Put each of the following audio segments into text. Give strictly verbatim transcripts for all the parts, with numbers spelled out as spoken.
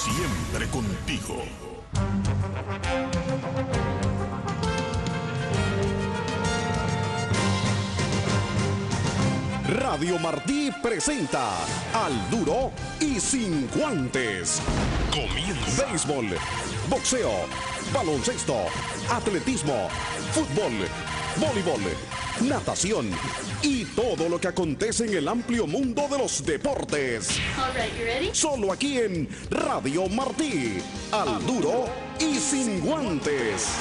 Siempre contigo. Radio Martí presenta Al Duro y Sin Guantes. Comienza. Béisbol, boxeo, baloncesto, atletismo, fútbol, voleibol, natación y todo lo que acontece en el amplio mundo de los deportes. All right, you ready? Solo aquí en Radio Martí. Al Duro y Sin Guantes.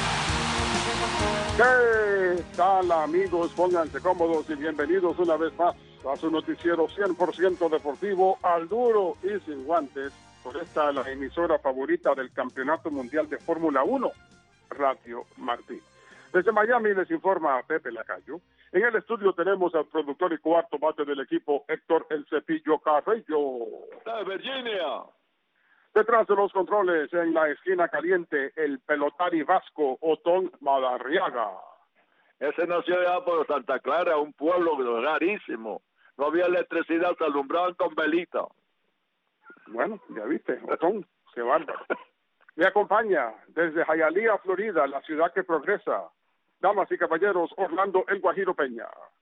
¿Qué tal, amigos? Pónganse cómodos y bienvenidos una vez más a su noticiero cien por ciento deportivo, Al Duro y Sin Guantes, por esta la emisora favorita del Campeonato Mundial de Fórmula uno, Radio Martí. Desde Miami les informa Pepe Lacayo. En el estudio tenemos al productor y cuarto bate del equipo, Héctor El Cepillo Carrillo. ¡De Virginia! Detrás de los controles, en la esquina caliente, el pelotari vasco Otón Madarriaga. Ese nació ya por Santa Clara, un pueblo rarísimo. No había electricidad, se alumbraban con velita. Bueno, ya viste, Otón, qué bárbaro. Me acompaña desde Hialeah, Florida, la ciudad que progresa. Damas y caballeros, Orlando El Guajiro Peña.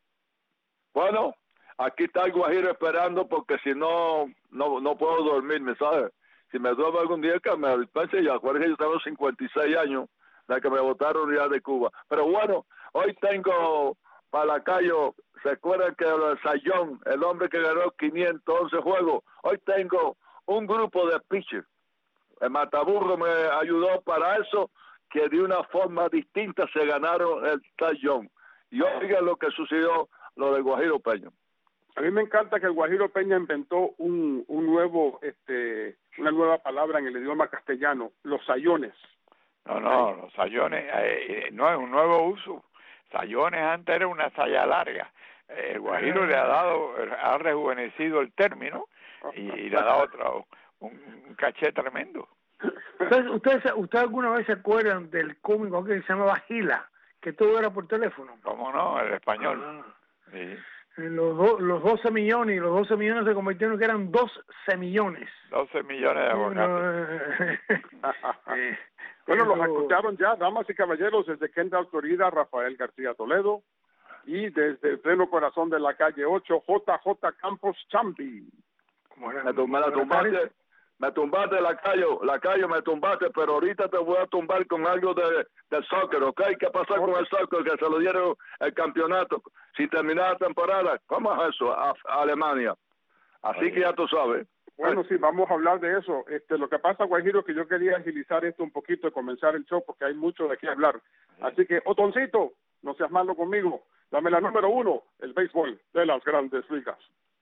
Bueno, aquí está el Guajiro esperando porque si no, no, no puedo dormir, ¿me sabes? Si me duermo algún día que me dispense, ya acuérdense, yo tengo cincuenta y seis años, de que me botaron ya de Cuba. Pero bueno, hoy tengo para Lacayo, ¿se acuerdan que el Sayón, el hombre que ganó quinientos once juegos? Hoy tengo un grupo de pitchers. El Mataburro me ayudó para eso, que de una forma distinta se ganaron el Sayón. Y oigan lo que sucedió, lo de Guajiro Peña. A mí me encanta que el Guajiro Peña inventó un, un nuevo, este, una nueva palabra en el idioma castellano, los sayones. No, no, los sayones eh, no es un nuevo uso. Sayones antes era una saya larga. Eh, el Guajiro le ha dado, ha rejuvenecido el término y, y le ha dado otro, un, un caché tremendo. ¿Ustedes, ustedes, ¿Usted alguna vez se acuerdan del cómico que se llamaba Gila? Que todo era por teléfono. ¿Cómo no? El español. Ah. Sí. Los, do, los doce millones, y los doce millones se convirtieron en que eran doce millones. doce millones de aguacates. Eh, bueno, los escucharon ya, damas y caballeros, desde Kendall, Florida, Rafael García Toledo, y desde el pleno corazón de la calle ocho, J J Campos Chambi. Me, tum me la tumbaste, me tumbaste Lacayo, Lacayo, me tumbaste, pero ahorita te voy a tumbar con algo de, de soccer, ¿ok? ¿Qué pasó con el soccer? Que se lo dieron el campeonato sin terminar la temporada. ¿Cómo es eso? A, a Alemania. Así Ay. que ya tú sabes. Bueno, sí, vamos a hablar de eso. Este, lo que pasa, Guajiro, que yo quería agilizar esto un poquito y comenzar el show porque hay mucho de qué hablar. Así que, Otoncito, no seas malo conmigo. Dame la número uno, el béisbol de las grandes ligas.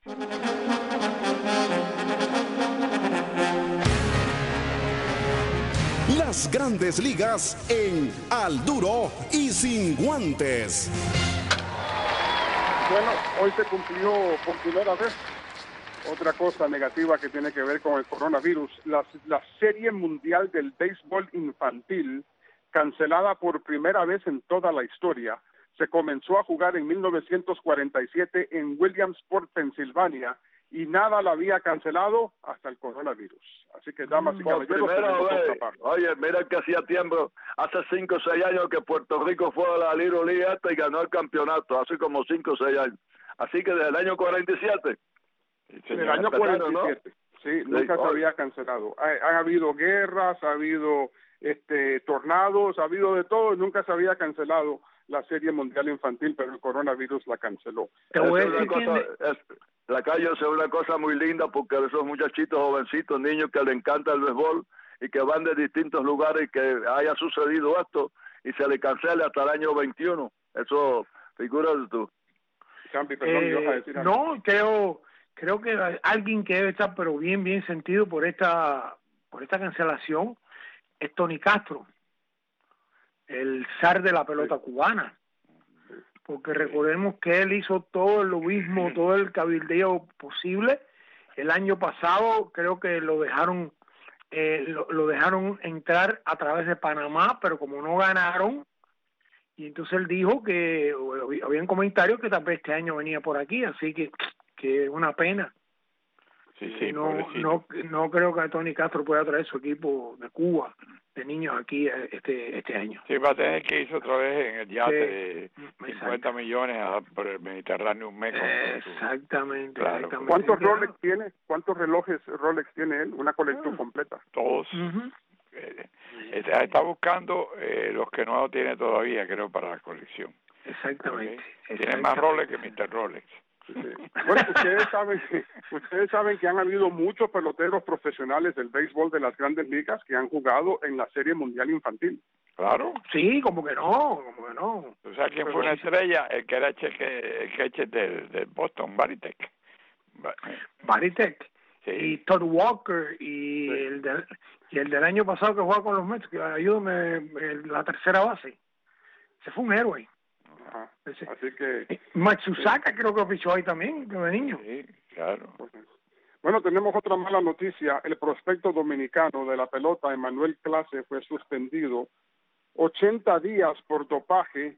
Las grandes ligas en Al Duro y Sin Guantes. Bueno, hoy se cumplió por primera vez otra cosa negativa que tiene que ver con el coronavirus. La, la Serie Mundial del Béisbol Infantil, cancelada por primera vez en toda la historia, se comenzó a jugar en mil novecientos cuarenta y siete en Williamsport, Pensilvania, y nada la había cancelado hasta el coronavirus. Así que, damas y por caballeros, vez, oye, mira que hacía tiempo, hace cinco o seis años que Puerto Rico fue a la Little League esta y ganó el campeonato, hace como cinco o seis años. Así que desde el año cuarenta y siete. En el año cuarenta y siete, ¿no? Sí, sí, nunca sí, se había cancelado. Ha, han habido guerras, ha habido este tornados, ha habido de todo, nunca se había cancelado la Serie Mundial Infantil, pero el coronavirus la canceló. Te voy a decir cosa, es, la calle es una cosa muy linda porque esos muchachitos jovencitos, niños que les encanta el béisbol y que van de distintos lugares y que haya sucedido esto y se le cancele hasta el año veintiuno. Eso, figúrate tú. Champi, perdón, eh, ¿vas a decir algo? No, creo, creo que alguien que debe estar pero bien, bien sentido por esta, por esta cancelación es Tony Castro, el zar de la pelota sí. cubana. Porque recordemos que él hizo todo el lobismo, todo el cabildeo posible. El año pasado creo que lo dejaron eh, lo, lo dejaron entrar a través de Panamá, pero como no ganaron, y entonces él dijo que había un comentario que tal vez este año venía por aquí, así que que una pena. Sí, sí, no, no, no creo que Tony Castro pueda traer su equipo de Cuba, de niños aquí este este año. Sí, va a tener que irse otra vez en el yate sí, de cincuenta millones a, por el Mediterráneo un mes. Con exactamente, claro. exactamente. ¿Cuántos Rolex tiene? ¿Cuántos relojes Rolex tiene él? Una colección ah, completa. Todos. Uh-huh. eh, está, está buscando eh, los que no tiene todavía, creo, para la colección. Exactamente. ¿Okay? Tiene más Rolex que mister Rolex. Sí. Bueno, ustedes saben, ustedes saben que han habido muchos peloteros profesionales del béisbol de las Grandes Ligas que han jugado en la Serie Mundial Infantil. Claro. Sí, como que no, como que no. ¿Tú sabes quién fue una estrella? El que era cheque, el catcher del, del Boston, Varitek. Varitek. Sí. Y Todd Walker y, sí. el del, y el del año pasado que jugaba con los Mets, que ayúdame, la tercera base. Ese fue un héroe. Ajá. Así que Matsusaka sí. creo que pichó ahí también, de niño. Sí, claro. Bueno, tenemos otra mala noticia. El prospecto dominicano de la pelota, Emmanuel Clase, fue suspendido ochenta días por dopaje,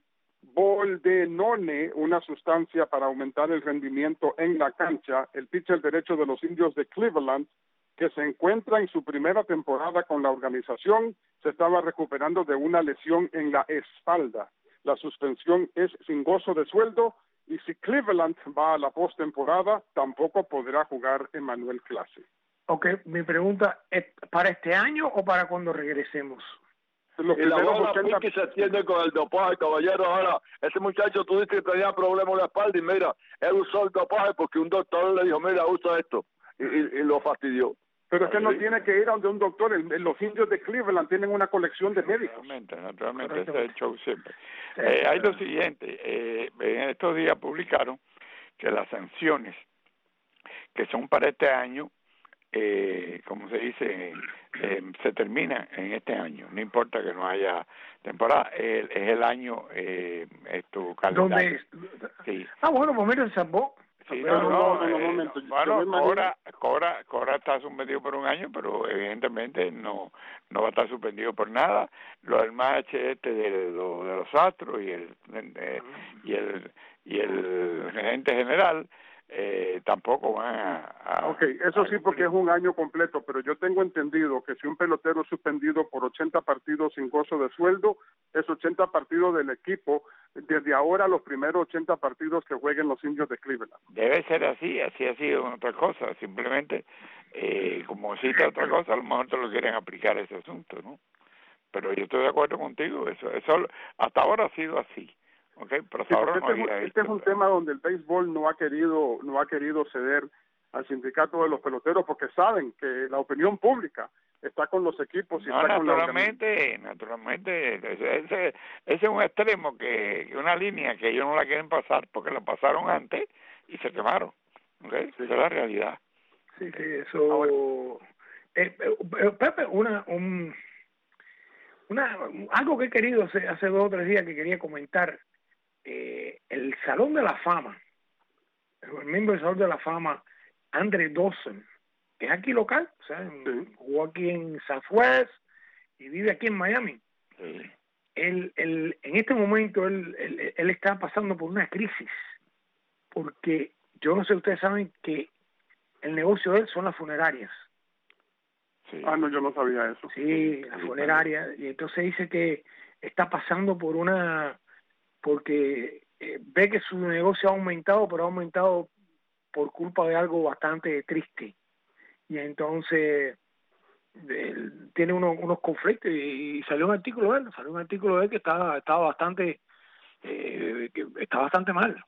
boldenone, una sustancia para aumentar el rendimiento en la cancha. El pitcher derecho de los Indios de Cleveland, que se encuentra en su primera temporada con la organización, se estaba recuperando de una lesión en la espalda. La suspensión es sin gozo de sueldo y si Cleveland va a la postemporada, tampoco podrá jugar Emmanuel Clase. Ok, mi pregunta es, ¿para este año o para cuando regresemos? Los y la bola ochenta... que se atiende con el dopaje, caballero. Ahora, ese muchacho tú dices que tenía problemas en la espalda y mira, él usó el dopaje porque un doctor le dijo, mira, usa esto, y, y, y lo fastidió. Pero es que no tiene que ir a donde un doctor. En, en los Indios de Cleveland tienen una colección de médicos. Naturalmente, naturalmente, ese es el show siempre. Eh, hay lo siguiente, eh, en estos días publicaron que las sanciones que son para este año, eh, como se dice, eh, se terminan en este año. No importa que no haya temporada, eh, es el año, eh, esto, calendario. ¿Dónde? Sí. Ah, bueno, pues mira, el salvó. Sí, pero no, no, no, no, no, eh, momento. no. Bueno, Cora, Cora, Cora está suspendido por un año, pero evidentemente no no va a estar suspendido por nada. Lo del match este de, lo, de los Astros y el de, y el y el gerente general eh, tampoco van a, a ok, eso a sí, porque es un año completo, pero yo tengo entendido que si un pelotero es suspendido por ochenta partidos sin gozo de sueldo, es ochenta partidos del equipo, desde ahora los primeros ochenta partidos que jueguen los Indios de Cleveland. Debe ser así, así ha sido otra cosa, simplemente eh, como cita otra cosa, a lo mejor te lo quieren aplicar ese asunto, ¿no? Pero yo estoy de acuerdo contigo, eso eso hasta ahora ha sido así. Okay, pero sí, ahora este, no es, este es un tema donde el béisbol no ha querido no ha querido ceder al sindicato de los peloteros porque saben que la opinión pública está con los equipos y no, está naturalmente, con la naturalmente ese, ese, ese es un extremo que una línea que ellos no la quieren pasar porque la pasaron antes y se quemaron, ¿okay? Sí. Esa es la realidad. Sí, sí, eso. Ahora, eh, eh, Pepe, una un una algo que he querido hace, hace dos o tres días que quería comentar. Eh, el Salón de la Fama, el miembro del Salón de la Fama, Andre Dawson, que es aquí local, o sea, sí. jugó aquí en Southwest y vive aquí en Miami. Sí. Él, él, en este momento él, él, él está pasando por una crisis, porque yo no sé, ustedes saben que el negocio de él son las funerarias. Sí. Ah, no, yo no sabía eso. Sí, las funerarias, y entonces dice que está pasando por una... porque eh, ve que su negocio ha aumentado, pero ha aumentado por culpa de algo bastante triste. Y entonces él tiene uno, unos conflictos y, y salió un artículo de él, salió un artículo de él que estaba, estaba bastante eh, que está bastante mal.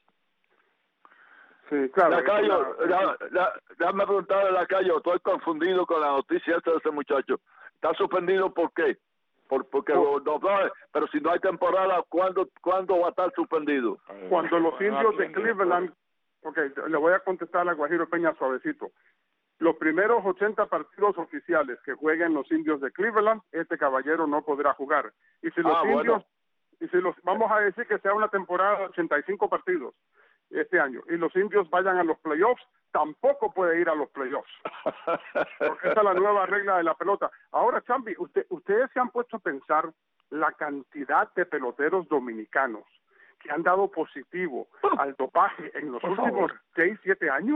Sí, claro. Lacayo, la, la, déjame preguntarle a Lacayo, estoy confundido con la noticia esta de ese muchacho. ¿Está suspendido por qué? Por, porque oh. no, no, pero si no hay temporada, ¿cuándo, ¿cuándo va a estar suspendido? Cuando los Indios de Cleveland, ok, le voy a contestar a Guajiro Peña suavecito. Los primeros ochenta partidos oficiales que jueguen los Indios de Cleveland, este caballero no podrá jugar. Y si los ah, Indios, bueno. y si los, vamos a decir que sea una temporada de ochenta y cinco partidos este año, y los Indios vayan a los playoffs, tampoco puede ir a los playoffs. Porque esa es la nueva regla de la pelota. Ahora, Chambi, usted, ustedes se han puesto a pensar la cantidad de peloteros dominicanos que han dado positivo al dopaje en los Por últimos favor. seis, siete años.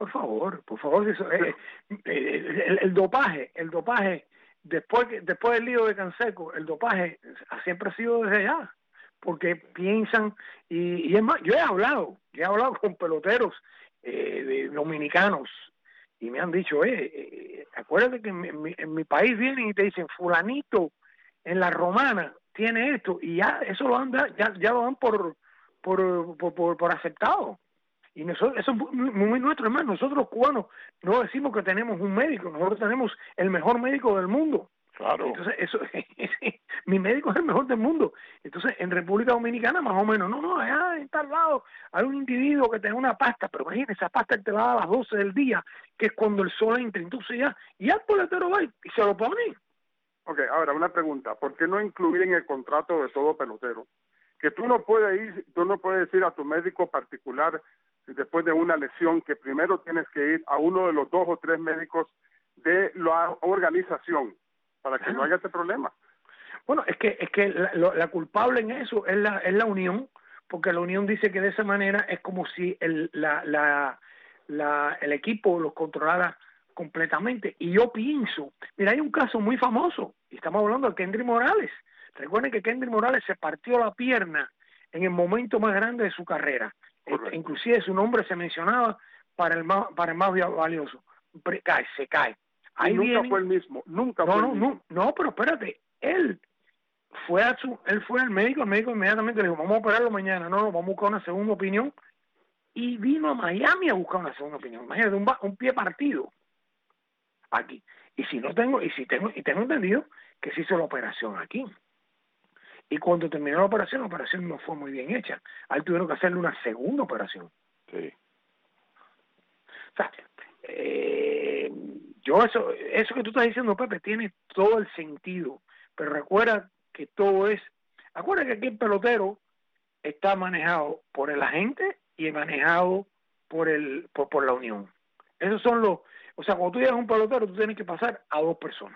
Por favor, por favor, eso, eh, eh, el, el dopaje, el dopaje, después que, después del lío de Canseco, el dopaje siempre ha sido desde allá, porque piensan, y, y es más, yo he hablado, yo he hablado con peloteros eh, de dominicanos, y me han dicho, eh, eh acuérdate que en mi, en, mi, en mi país vienen y te dicen, fulanito en la romana tiene esto, y ya eso lo dan, ya, ya lo dan por, por, por, por, por aceptado. Y nosotros, eso es muy, muy nuestro, hermano. Nosotros los cubanos no decimos que tenemos un médico, nosotros tenemos el mejor médico del mundo. Claro. Entonces, eso, mi médico es el mejor del mundo. Entonces, en República Dominicana, más o menos, no, no, allá en tal lado hay un individuo que tiene una pasta, pero imagínate, esa pasta te la da a las doce del día, que es cuando el sol entra. Entonces ya, ya el pelotero va y se lo pone. Ok, ahora una pregunta, ¿por qué no incluir en el contrato de todo pelotero que tú no puedes ir, tú no puedes decir a tu médico particular después de una lesión que primero tienes que ir a uno de los dos o tres médicos de la organización para que no haya este problema? Bueno, es que es que la, la culpable en eso es la es la Unión, porque la Unión dice que de esa manera es como si el la la, la el equipo los controlara completamente. Y yo pienso, mira, hay un caso muy famoso, y estamos hablando de Kendry Morales. Recuerden que Kendry Morales se partió la pierna en el momento más grande de su carrera. Este, inclusive su nombre se mencionaba para el más para el más valioso. Cae, se cae. Ahí nunca vienen, fue el mismo, nunca no, fue no, el mismo. No, no, pero espérate, él fue a su, él fue al médico, el médico inmediatamente le dijo, vamos a operarlo mañana, no, no, vamos a buscar una segunda opinión, y vino a Miami a buscar una segunda opinión. Imagínate, un, un pie partido aquí. Y si no tengo, y si tengo, y tengo entendido que se hizo la operación aquí. Y cuando terminó la operación, la operación no fue muy bien hecha. Ahí tuvieron que hacerle una segunda operación. Sí. O sea, eh, yo eso, eso que tú estás diciendo, Pepe, tiene todo el sentido. Pero recuerda que todo es, acuérdate que aquí el pelotero está manejado por el agente y manejado por el, por, por la unión. Esos son los, o sea, cuando tú llegas a un pelotero, tú tienes que pasar a dos personas.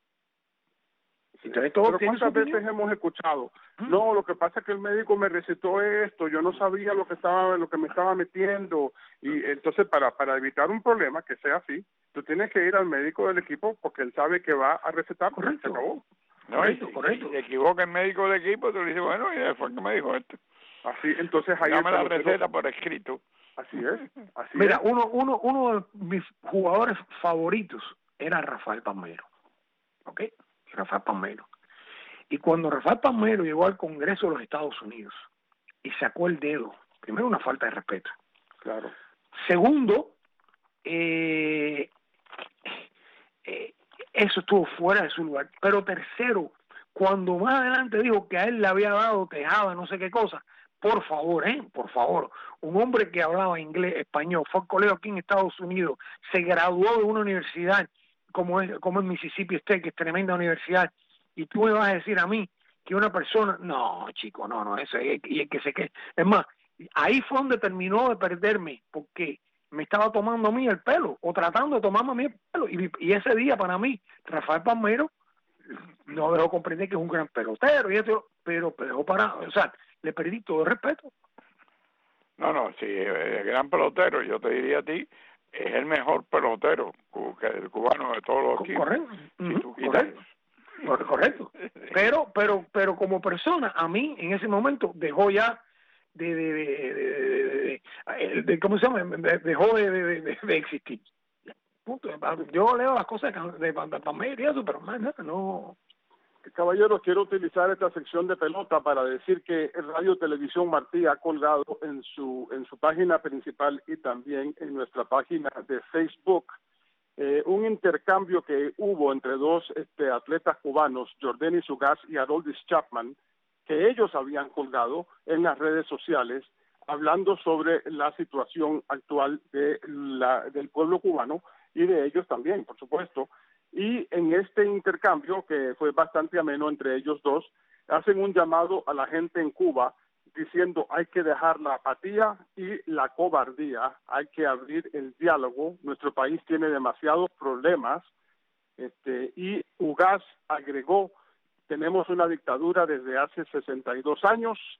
Entonces, todo Pero ¿cuántas veces hemos escuchado? ¿Mm? No, lo que pasa es que el médico me recetó esto, yo no sabía lo que estaba, lo que me estaba metiendo, y entonces para para evitar un problema que sea así, tú tienes que ir al médico del equipo porque él sabe que va a recetar. Correcto. Se acabó. No, correcto, y, correcto. Si se equivoca el médico del equipo, tú le dices, bueno, y fue el que me dijo esto. Así, entonces ahí dame la pelotero, receta por escrito. Así es, así Mira, es. uno, uno, uno de mis jugadores favoritos era Rafael Palmeiro. ¿Ok? Rafael Palmeiro. Y cuando Rafael Palmeiro llegó al Congreso de los Estados Unidos y sacó el dedo, primero una falta de respeto. Claro. Segundo, eh, eh, eso estuvo fuera de su lugar. Pero tercero, cuando más adelante dijo que a él le había dado tejada, no sé qué cosa, por favor, ¿eh? Por favor, un hombre que hablaba inglés, español, fue al colegio aquí en Estados Unidos, se graduó de una universidad como es, como es Mississippi State, que es tremenda universidad, y tú me vas a decir a mí que una persona, no, chico, no, no, eso es, y el que se quede, es más, ahí fue donde terminó de perderme, porque me estaba tomando a mí el pelo, o tratando de tomarme a mí el pelo, y, y ese día para mí, Rafael Palmeiro no dejó comprender que es un gran pelotero, y esto, pero, pero para, o sea, le perdí todo el respeto. No, no, sí, el gran pelotero, yo te diría a ti, es el mejor pelotero que el cubano de todos los equipos. Correcto, si tú quitas, correcto. Correcto, pero pero pero como persona a mí en ese momento dejó ya de de, de, de, de, de ¿cómo se llama? Dejó de, de, de, de existir. Punto. Yo leo las cosas de Palmeiro y eso, pero más nada, no. Caballeros, quiero utilizar esta sección de pelota para decir que Radio Televisión Martí ha colgado en su en su página principal y también en nuestra página de Facebook Eh, un intercambio que hubo entre dos este, atletas cubanos, Jordani Sugas y Aroldis Chapman, que ellos habían colgado en las redes sociales, hablando sobre la situación actual de la, del pueblo cubano y de ellos también, por supuesto. Y en este intercambio, que fue bastante ameno entre ellos dos, hacen un llamado a la gente en Cuba diciendo hay que dejar la apatía y la cobardía, hay que abrir el diálogo, nuestro país tiene demasiados problemas, este, y Ugaz agregó, tenemos una dictadura desde hace sesenta y dos años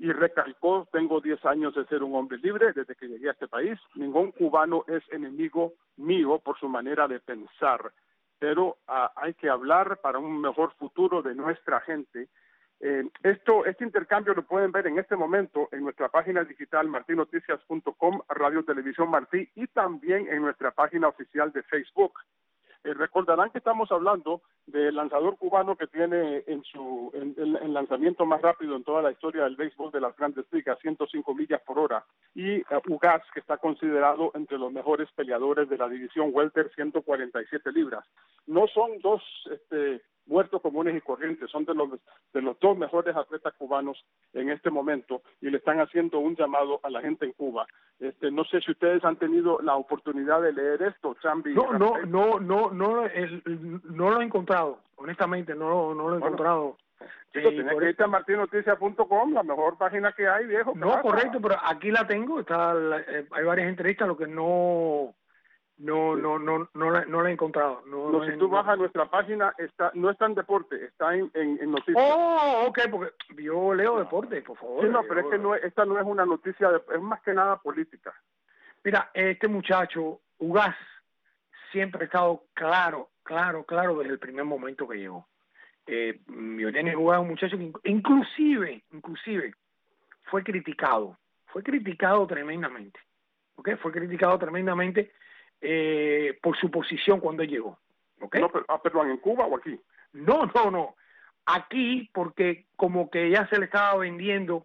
y recalcó, tengo diez años de ser un hombre libre desde que llegué a este país. Ningún cubano es enemigo mío por su manera de pensar, pero uh, hay que hablar para un mejor futuro de nuestra gente. Eh, esto, este intercambio lo pueden ver en este momento en nuestra página digital martin noticias punto com, Radio Televisión Martí, y también en nuestra página oficial de Facebook. Eh, recordarán que estamos hablando del lanzador cubano que tiene en su en, en, el lanzamiento más rápido en toda la historia del béisbol de las Grandes Ligas, ciento cinco millas por hora, y uh, Ugas, que está considerado entre los mejores peleadores de la división welter, ciento cuarenta y siete libras. No son dos este, muertos comunes y corrientes, son de los de los dos mejores atletas cubanos en este momento, y le están haciendo un llamado a la gente en Cuba. Este, no sé si ustedes han tenido la oportunidad de leer esto, Chambi. No, no, no, no, no, el, no lo he encontrado, honestamente, no, no lo he bueno, encontrado. Chico, eh, tienes que irte a martin noticias punto com, la mejor página que hay, viejo. No, pasa? Correcto, pero aquí la tengo, está, eh, hay varias entrevistas, lo que no... No, no, no, no la, no la he encontrado. No, no, no si he, tú vas no. a nuestra página, está, no está en deporte, está en, en, en noticias. Oh, ok, porque yo leo deporte, por favor. Sí, no, yo, pero es que no es, esta no es una noticia, de, es más que nada política. Mira, este muchacho, Ugas, siempre ha estado claro, claro, claro desde el primer momento que llegó. Eh, Yordenis Ugas es un muchacho que inclusive, inclusive, fue criticado, fue criticado tremendamente, ¿ok? Fue criticado tremendamente Eh, por su posición cuando llegó. ¿Okay? No, pero, ah, perdón, ¿en Cuba o aquí? No, no, no. Aquí, porque como que ya se le estaba vendiendo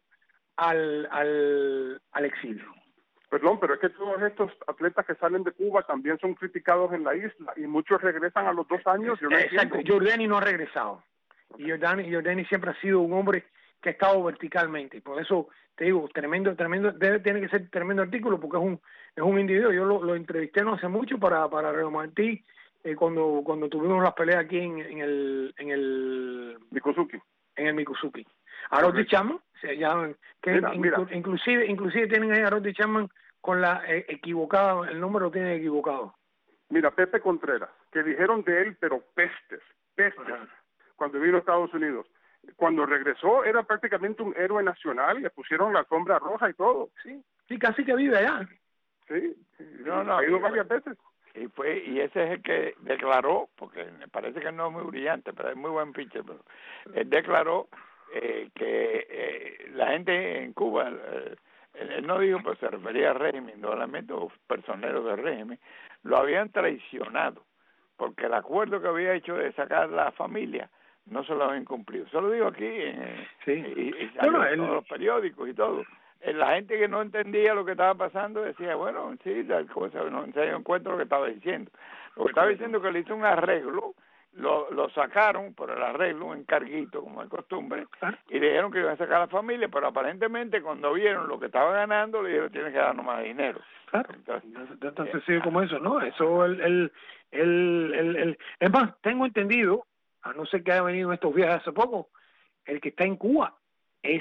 al, al, al exilio. Perdón, pero es que todos estos atletas que salen de Cuba también son criticados en la isla y muchos regresan a los dos años. Yo no Exacto, Yordenis no ha regresado. Okay. Y Yordenis, Yordenis siempre ha sido un hombre que ha estado verticalmente. Por eso te digo, tremendo, tremendo, debe, tiene que ser tremendo artículo porque es un es un individuo. Yo lo, lo entrevisté no hace mucho para para Radio Martí eh, cuando cuando tuvimos las peleas aquí en, en el en el Mikosuki. En el Mikosuki. Harold Chapman, se llama, que mira, inclu, mira. inclusive inclusive tienen ahí a Harold Chapman con la eh, equivocada, el número lo tienen equivocado. Mira, Pepe Contreras, que dijeron de él, pero pestes, pestes, Ajá. cuando vino a Estados Unidos. Cuando regresó era prácticamente un héroe nacional, le pusieron la alfombra roja y todo. Sí, sí, casi que vive allá. Sí, no, no, ha ido varias veces. Y fue y ese es el que declaró, porque me parece que no es muy brillante, pero es muy buen pitcher, pero él declaró eh, que eh, la gente en Cuba, eh, él no dijo, pues se refería al régimen, solamente los personeros del régimen, lo habían traicionado, porque el acuerdo que había hecho de sacar la familia no se lo habían cumplido. Eso lo digo aquí en, sí. y, y salió bueno, en él... todos los periódicos y todo. La gente que no entendía lo que estaba pasando decía, bueno, sí, tal cosa, no se dio cuenta lo que estaba diciendo. Lo que estaba diciendo es que le hizo un arreglo, lo, lo sacaron por el arreglo, un encarguito, como de costumbre, y le dijeron que iban a sacar a la familia, pero aparentemente cuando vieron lo que estaba ganando, le dijeron, tienes que darnos más dinero. Claro, entonces, tan sencillo como eso, ¿no? Eso, el, el, el, el, el, es más, tengo entendido, a no ser que haya venido estos viajes hace poco, el que está en Cuba es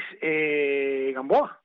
eh, Gamboa.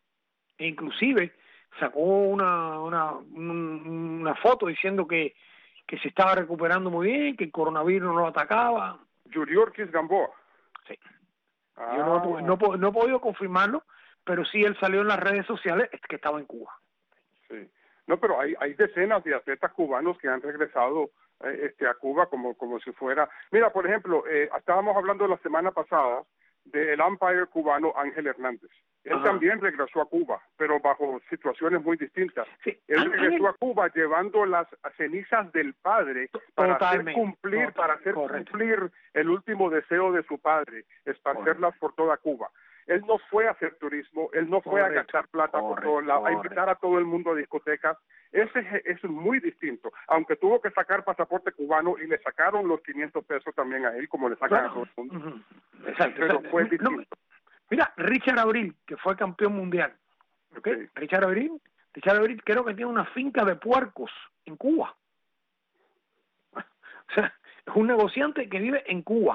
E inclusive sacó una, una, una foto diciendo que, que se estaba recuperando muy bien, que el coronavirus no lo atacaba. Yuriorkis Gamboa. Sí. Ah. Yo no, no, no he podido confirmarlo, pero sí él salió en las redes sociales que estaba en Cuba. Sí. No, pero hay, hay decenas de atletas cubanos que han regresado eh, este, a Cuba como, como si fuera... Mira, por ejemplo, eh, estábamos hablando la semana pasada del umpire cubano Ángel Hernández. Él Ajá. también regresó a Cuba, pero bajo situaciones muy distintas. Sí. Él regresó a Cuba llevando las cenizas del padre para Totalmente. hacer cumplir, Totalmente. para hacer Correcto. cumplir el último deseo de su padre, esparcerlas por toda Cuba. Él no fue a hacer turismo, él no fue correcto, a gastar plata correcto, por todos lados, a invitar a todo el mundo a discotecas. Ese es, es muy distinto, aunque tuvo que sacar pasaporte cubano y le sacaron los quinientos pesos también a él, como le sacan claro. a todo el mundo. Uh-huh. Exacto, pero exacto. fue distinto. No, mira, Richard Abril, que fue campeón mundial, ¿okay? Okay. Richard Abril, Richard Abril creo que tiene una finca de puercos en Cuba. O sea, es un negociante que vive en Cuba.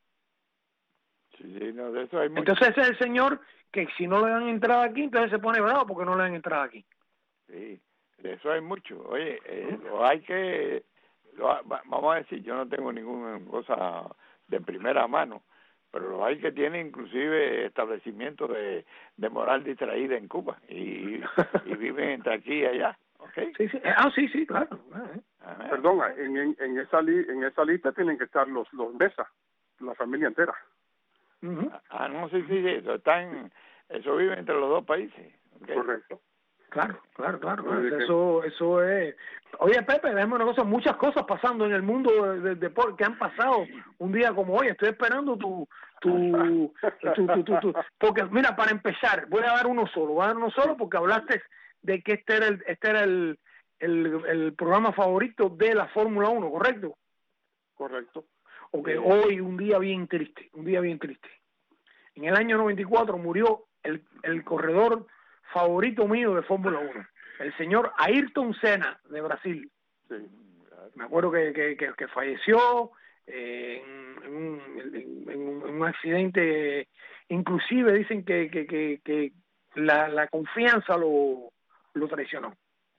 Sí, no, de eso hay mucho. Entonces ese es el señor que si no le dan entrada aquí, entonces se pone bravo porque no le dan entrada aquí. Sí, de eso hay mucho. Oye, eh, lo hay que, lo, vamos a decir, yo no tengo ninguna cosa de primera mano, pero los hay que tienen inclusive establecimientos de, de moral distraída en Cuba y, y viven entre aquí y allá. Okay. Sí, sí. Ah, sí, sí, claro. Ah, Perdón, en, en, en, esa li, en esa lista tienen que estar los los Mesa, la familia entera. Uh-huh. Ah, no, sí, sí, sí, eso, están, eso vive entre los dos países. Okay. Correcto. Claro, claro, claro. claro. Eso, eso es. Oye, Pepe, déjame una cosa, muchas cosas pasando en el mundo del deporte que han pasado un día como hoy. Estoy esperando tu, tu, tu, tu, tu, tu, porque mira, para empezar, voy a dar uno solo, voy a dar uno solo porque hablaste de que este era el, este era el, el, el programa favorito de la Fórmula uno, ¿correcto? Correcto. Ok, eh, hoy un día bien triste, un día bien triste. En el año noventa y cuatro murió el, el corredor favorito mío de Fórmula uno, el señor Ayrton Senna de Brasil. Sí. Me acuerdo que, que, que, que falleció eh, en, en, un, en, en, un, en un accidente, inclusive dicen que, que, que, que la, la confianza lo, lo traicionó.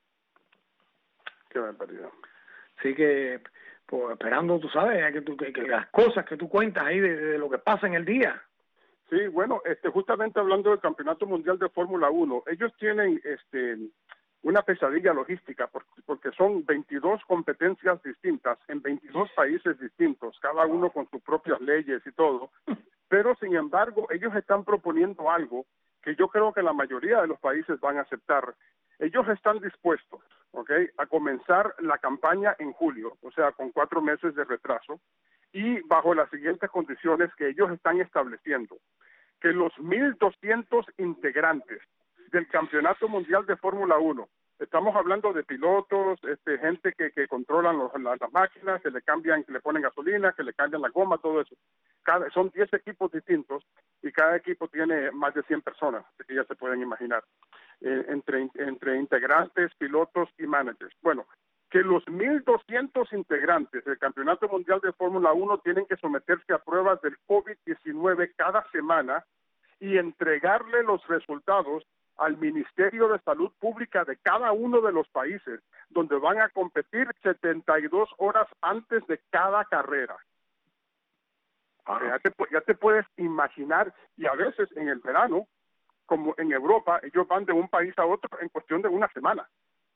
Qué barbaridad. Así que, pues, esperando, tú sabes, que, tú, que, que las cosas que tú cuentas ahí de, de lo que pasa en el día. Sí, bueno, este, justamente hablando del Campeonato Mundial de Fórmula uno, ellos tienen este, una pesadilla logística porque, porque son veintidós competencias distintas en veintidós países distintos, cada uno con sus propias leyes y todo, pero sin embargo ellos están proponiendo algo que yo creo que la mayoría de los países van a aceptar. Ellos están dispuestos, ¿ok?, a comenzar la campaña en julio, o sea, con cuatro meses de retraso, y bajo las siguientes condiciones que ellos están estableciendo: que los mil doscientos integrantes del Campeonato Mundial de Fórmula uno, estamos hablando de pilotos, este, gente que, que controlan los, las, las máquinas, que le cambian, que le ponen gasolina, que le cambian la goma, todo eso. Cada, son diez equipos distintos y cada equipo tiene más de cien personas, que ya se pueden imaginar, eh, entre, entre integrantes, pilotos y managers. Bueno, que los mil doscientos integrantes del Campeonato Mundial de Fórmula uno tienen que someterse a pruebas del COVID diecinueve cada semana y entregarle los resultados al Ministerio de Salud Pública de cada uno de los países, donde van a competir setenta y dos horas antes de cada carrera. Ah. Ya, te, ya te puedes imaginar, y a veces en el verano, como en Europa, ellos van de un país a otro en cuestión de una semana.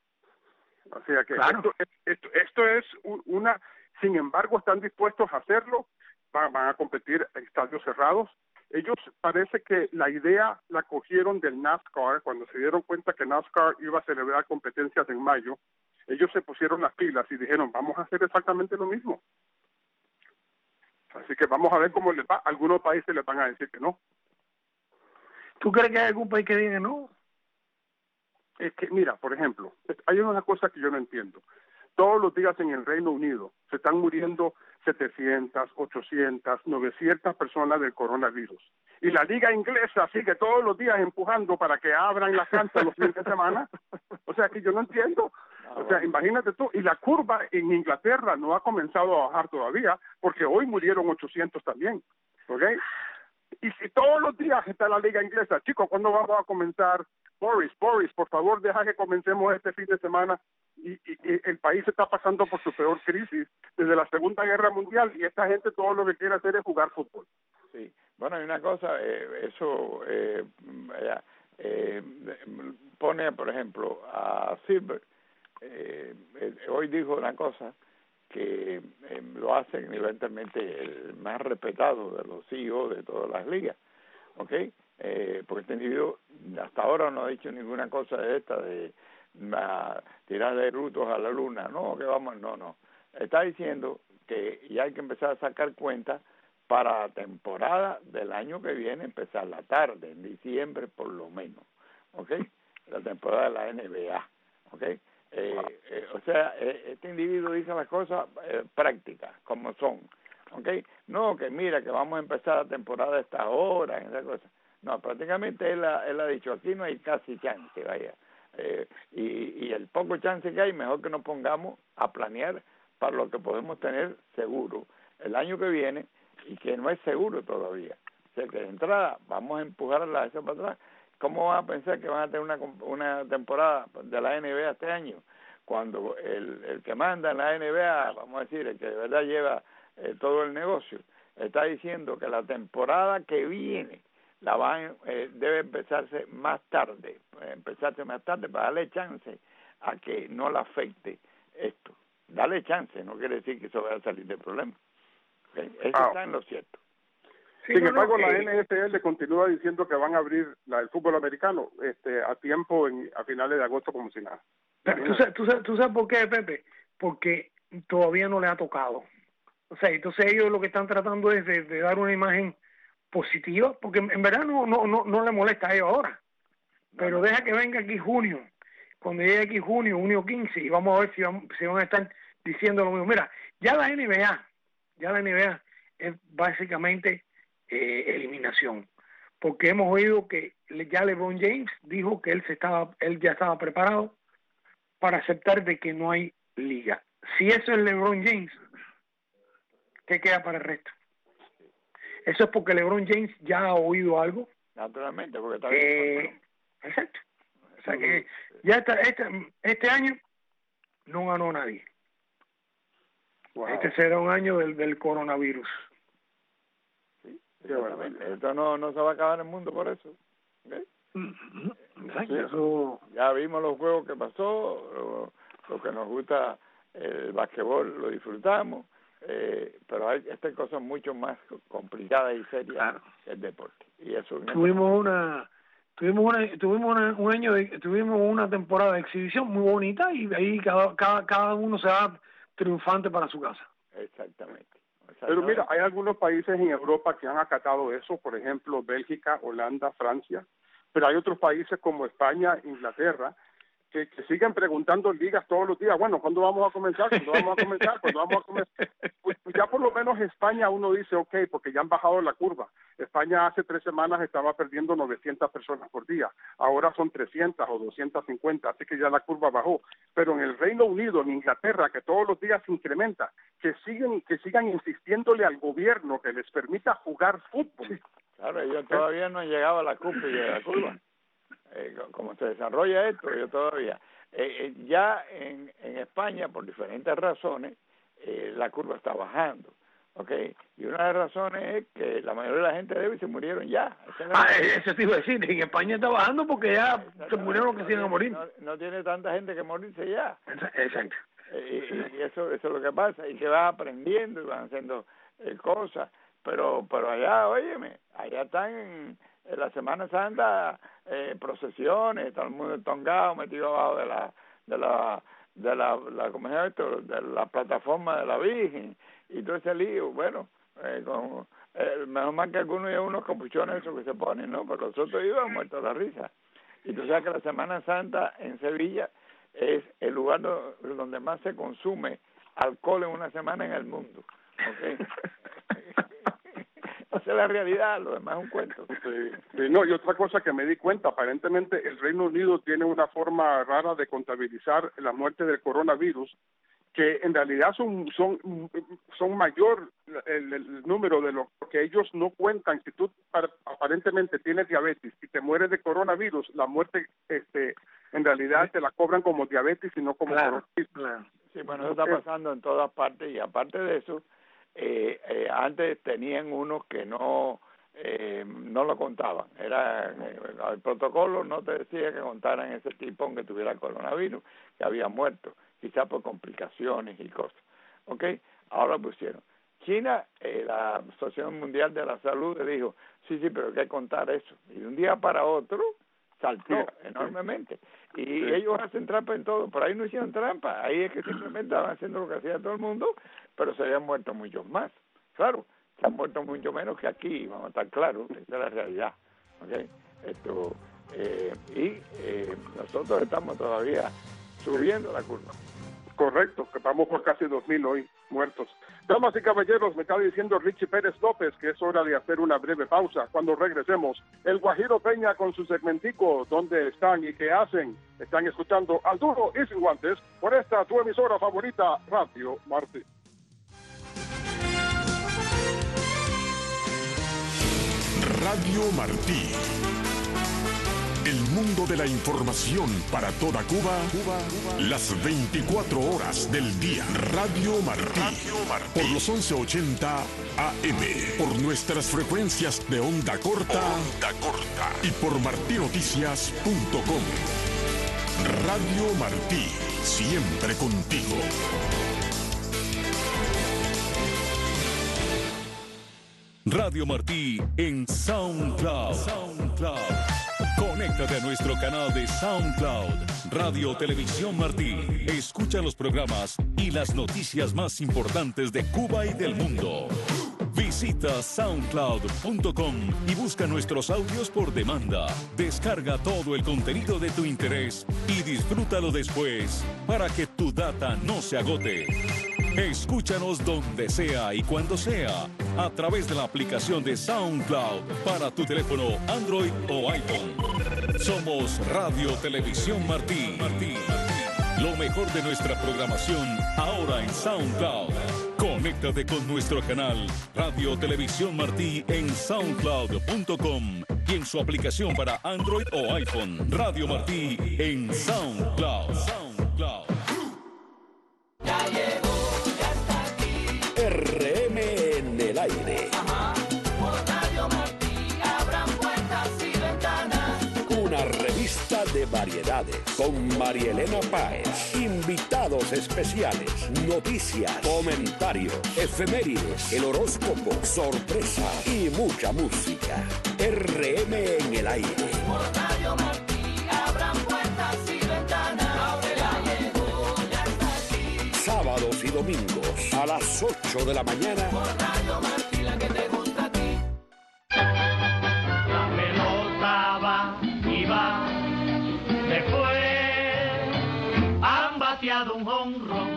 O sea que claro. esto, esto, esto es una, sin embargo, están dispuestos a hacerlo, van, van a competir en estadios cerrados. Ellos parece que la idea la cogieron del NASCAR, cuando se dieron cuenta que NASCAR iba a celebrar competencias en mayo, ellos se pusieron las pilas y dijeron, vamos a hacer exactamente lo mismo. Así que vamos a ver cómo les va. Algunos países les van a decir que no. ¿Tú crees que hay algún país que diga no? Es que, mira, por ejemplo, hay una cosa que yo no entiendo. Todos los días en el Reino Unido se están muriendo setecientas, ochocientas, novecientas personas del coronavirus. Y la liga inglesa sigue todos los días empujando para que abran las canchas los fines de semana. O sea, que yo no entiendo. O sea, imagínate tú. Y la curva en Inglaterra no ha comenzado a bajar todavía, porque hoy murieron ochocientos también. ¿Ok? Y si todos los días está la liga inglesa, chicos, ¿cuándo vamos a comenzar? Boris, Boris, por favor, deja que comencemos este fin de semana. Y, y, y el país está pasando por su peor crisis desde la Segunda Guerra Mundial y esta gente todo lo que quiere hacer es jugar fútbol. Sí, bueno, hay una cosa, eh, eso eh, eh, pone, por ejemplo, a Silver, eh, eh, hoy dijo una cosa que eh, lo hace evidentemente el más respetado de los C E O de todas las ligas, ¿ok? Eh, porque este individuo hasta ahora no ha dicho ninguna cosa de esta, de uh, tirar de rutos a la luna, no, que vamos, no, no. Está diciendo que ya hay que empezar a sacar cuentas para la temporada del año que viene, empezar la tarde, en diciembre por lo menos, ¿ok? La temporada de la N B A, ¿ok? Eh, eh, o sea, eh, este individuo dice las cosas eh, prácticas, como son, ¿ok? No, que mira, que vamos a empezar la temporada a esta hora, esa cosa. No, prácticamente él ha, él ha dicho, aquí no hay casi chance, vaya. Eh, y, y el poco chance que hay, mejor que nos pongamos a planear para lo que podemos tener seguro el año que viene y que no es seguro todavía. O sea, que de entrada vamos a empujar a la eso para atrás. ¿Cómo van a pensar que van a tener una, una temporada de la N B A este año? Cuando el, el que manda en la N B A, vamos a decir, el que de verdad lleva eh, todo el negocio, está diciendo que la temporada que viene la van eh, debe empezarse más tarde, empezarse más tarde para darle chance a que no le afecte esto. Dale chance, no quiere decir que eso vaya a salir del problema. ¿Okay? Eso ah. está en lo cierto. Sí, Sin no, embargo, no, la eh, N F L continúa diciendo que van a abrir la, el fútbol americano este, a tiempo en, a finales de agosto como si nada. Pero ¿tú sabes, tú, sabes, ¿Tú sabes por qué, Pepe? Porque todavía no le ha tocado. O sea, entonces ellos lo que están tratando es de, de dar una imagen positiva, porque en verdad no, no, no, no le molesta a ellos ahora. Pero no, no. Deja que venga aquí junio. Cuando llegue aquí junio, junio quince, y vamos a ver si van, si van a estar diciendo lo mismo. Mira, ya la N B A, ya la N B A es básicamente eh, eliminación, porque hemos oído que ya LeBron James dijo que él se estaba, él ya estaba preparado para aceptar de que no hay liga. Si eso es LeBron James, ¿qué queda para el resto? Eso es porque LeBron James ya ha oído algo. Naturalmente, porque está eh, bien. Exacto. O sea que ya está, este, este año no ganó nadie. Wow. Este será un año del, del coronavirus. Sí, esto no, no se va a acabar el mundo por eso. ¿Okay? Exacto. Sí, eso... Ya vimos los juegos que pasó, lo, lo que nos gusta el basquetbol, lo disfrutamos, eh, pero hay estas cosas mucho más complicadas y serias claro. que el deporte. Y eso tuvimos una... Tuvimos una, tuvimos una, un año de, tuvimos una temporada de exhibición muy bonita y ahí cada, cada, cada uno se va triunfante para su casa. Exactamente. Exactamente. Pero mira, hay algunos países en Europa que han acatado eso, por ejemplo, Bélgica, Holanda, Francia, pero hay otros países como España, Inglaterra, que, que siguen preguntando ligas todos los días, bueno, ¿cuándo vamos a comenzar? ¿Cuándo vamos a comenzar? ¿Cuándo vamos a comenzar? Pues, pues ya por lo menos España uno dice, ok, porque ya han bajado la curva. España hace tres semanas estaba perdiendo novecientas personas por día, ahora son trescientas o doscientas cincuenta, así que ya la curva bajó. Pero en el Reino Unido, en Inglaterra, que todos los días se incrementa, que siguen, que sigan insistiéndole al gobierno que les permita jugar fútbol. Claro, ellos todavía no han llegado a la curva y a la curva. Eh, como se desarrolla esto, yo todavía. Eh, eh, ya en, en España, por diferentes razones, eh, la curva está bajando. Okay. Y una de las razones es que la mayoría de la gente débil se murieron ya. Ah, eso te iba a decir, en España está bajando porque ya se murieron los que no se iban a morir. No, no tiene tanta gente que morirse ya. Exacto. Eh, y, y eso, eso es lo que pasa, y que van aprendiendo y van haciendo eh, cosas. Pero pero allá, óyeme, allá están en, en la Semana Santa eh, procesiones, todo el mundo tongado, metido abajo de la de la de la, la ¿cómo se llama esto? De la plataforma de la Virgen y todo ese lío. Bueno, eh, con, eh, mejor mal que algunos y unos capuchones esos que se ponen, ¿no? Pero nosotros íbamos muertos de la risa. Y tú sabes que la Semana Santa en Sevilla es el lugar do, donde más se consume alcohol en una semana en el mundo. ¿Okay? Esa es la realidad, lo demás es un cuento. Sí, sí, no, y otra cosa que me di cuenta, aparentemente el Reino Unido tiene una forma rara de contabilizar la muerte del coronavirus, que en realidad son son son mayor el, el número de los que ellos no cuentan. Si tú aparentemente tienes diabetes y te mueres de coronavirus, la muerte este en realidad te la cobran como diabetes y no como claro, coronavirus. Claro. Sí, bueno, eso está pasando en todas partes, y aparte de eso, eh, eh, antes tenían unos que no eh, no lo contaban. Era eh, el protocolo no te decía que contaran ese tipo aunque tuviera coronavirus, que había muerto, quizás por complicaciones y cosas. ¿Ok? Ahora pusieron. China, eh, la Asociación Mundial de la Salud le dijo, sí, sí, pero hay que contar eso. Y de un día para otro saltó sí, enormemente. Y sí. ellos hacen trampa en todo. Por ahí no hicieron trampa. Ahí es que simplemente estaban haciendo lo que hacía todo el mundo, pero se habían muerto muchos más. Claro, se han muerto mucho menos que aquí, vamos a estar claros, esa es la realidad. ¿Okay? Esto, eh, y eh, nosotros estamos todavía subiendo la curva. Correcto, que vamos por casi dos mil hoy muertos. Damas y caballeros, me está diciendo Richie Pérez López que es hora de hacer una breve pausa. Cuando regresemos, el Guajiro Peña con su segmentico, ¿dónde están y qué hacen? Están escuchando Al Duro y Sin Guantes por esta tu emisora favorita, Radio Martí. Radio Martí, El mundo de la información para toda Cuba, Cuba, las veinticuatro horas del día. Radio Martí, Radio Martí. Por los once ochenta A M, por nuestras frecuencias de onda corta, onda corta y por martí noticias punto com. Radio Martí, siempre contigo. Radio Martí en SoundCloud. SoundCloud. Conéctate a nuestro canal de SoundCloud, Radio Televisión Martí. Escucha los programas y las noticias más importantes de Cuba y del mundo. Visita soundcloud punto com y busca nuestros audios por demanda. Descarga todo el contenido de tu interés y disfrútalo después para que tu data no se agote. Escúchanos donde sea y cuando sea a través de la aplicación de SoundCloud para tu teléfono Android o iPhone. Somos Radio Televisión Martí. Martí. Lo mejor de nuestra programación ahora en SoundCloud. Conéctate con nuestro canal Radio Televisión Martí en soundcloud punto com y en su aplicación para Android o iPhone. Radio Martí en SoundCloud. SoundCloud. Ya llegó, ya está aquí. R M en el aire. Ajá. Por Radio Martí abran puertas y ventanas. Una revista de variedades con Marielena Páez. Invitados especiales, noticias, comentarios, efemérides, el horóscopo, sorpresa y mucha música. R M en el aire. Por Radio Martí abran puertas y ventanas. Ya llegó, ya está aquí. Sábados y domingos a las ocho de la mañana. Por Radio Martí, la que te gusta a ti. La pelota va y va, después han bateado un jonrón.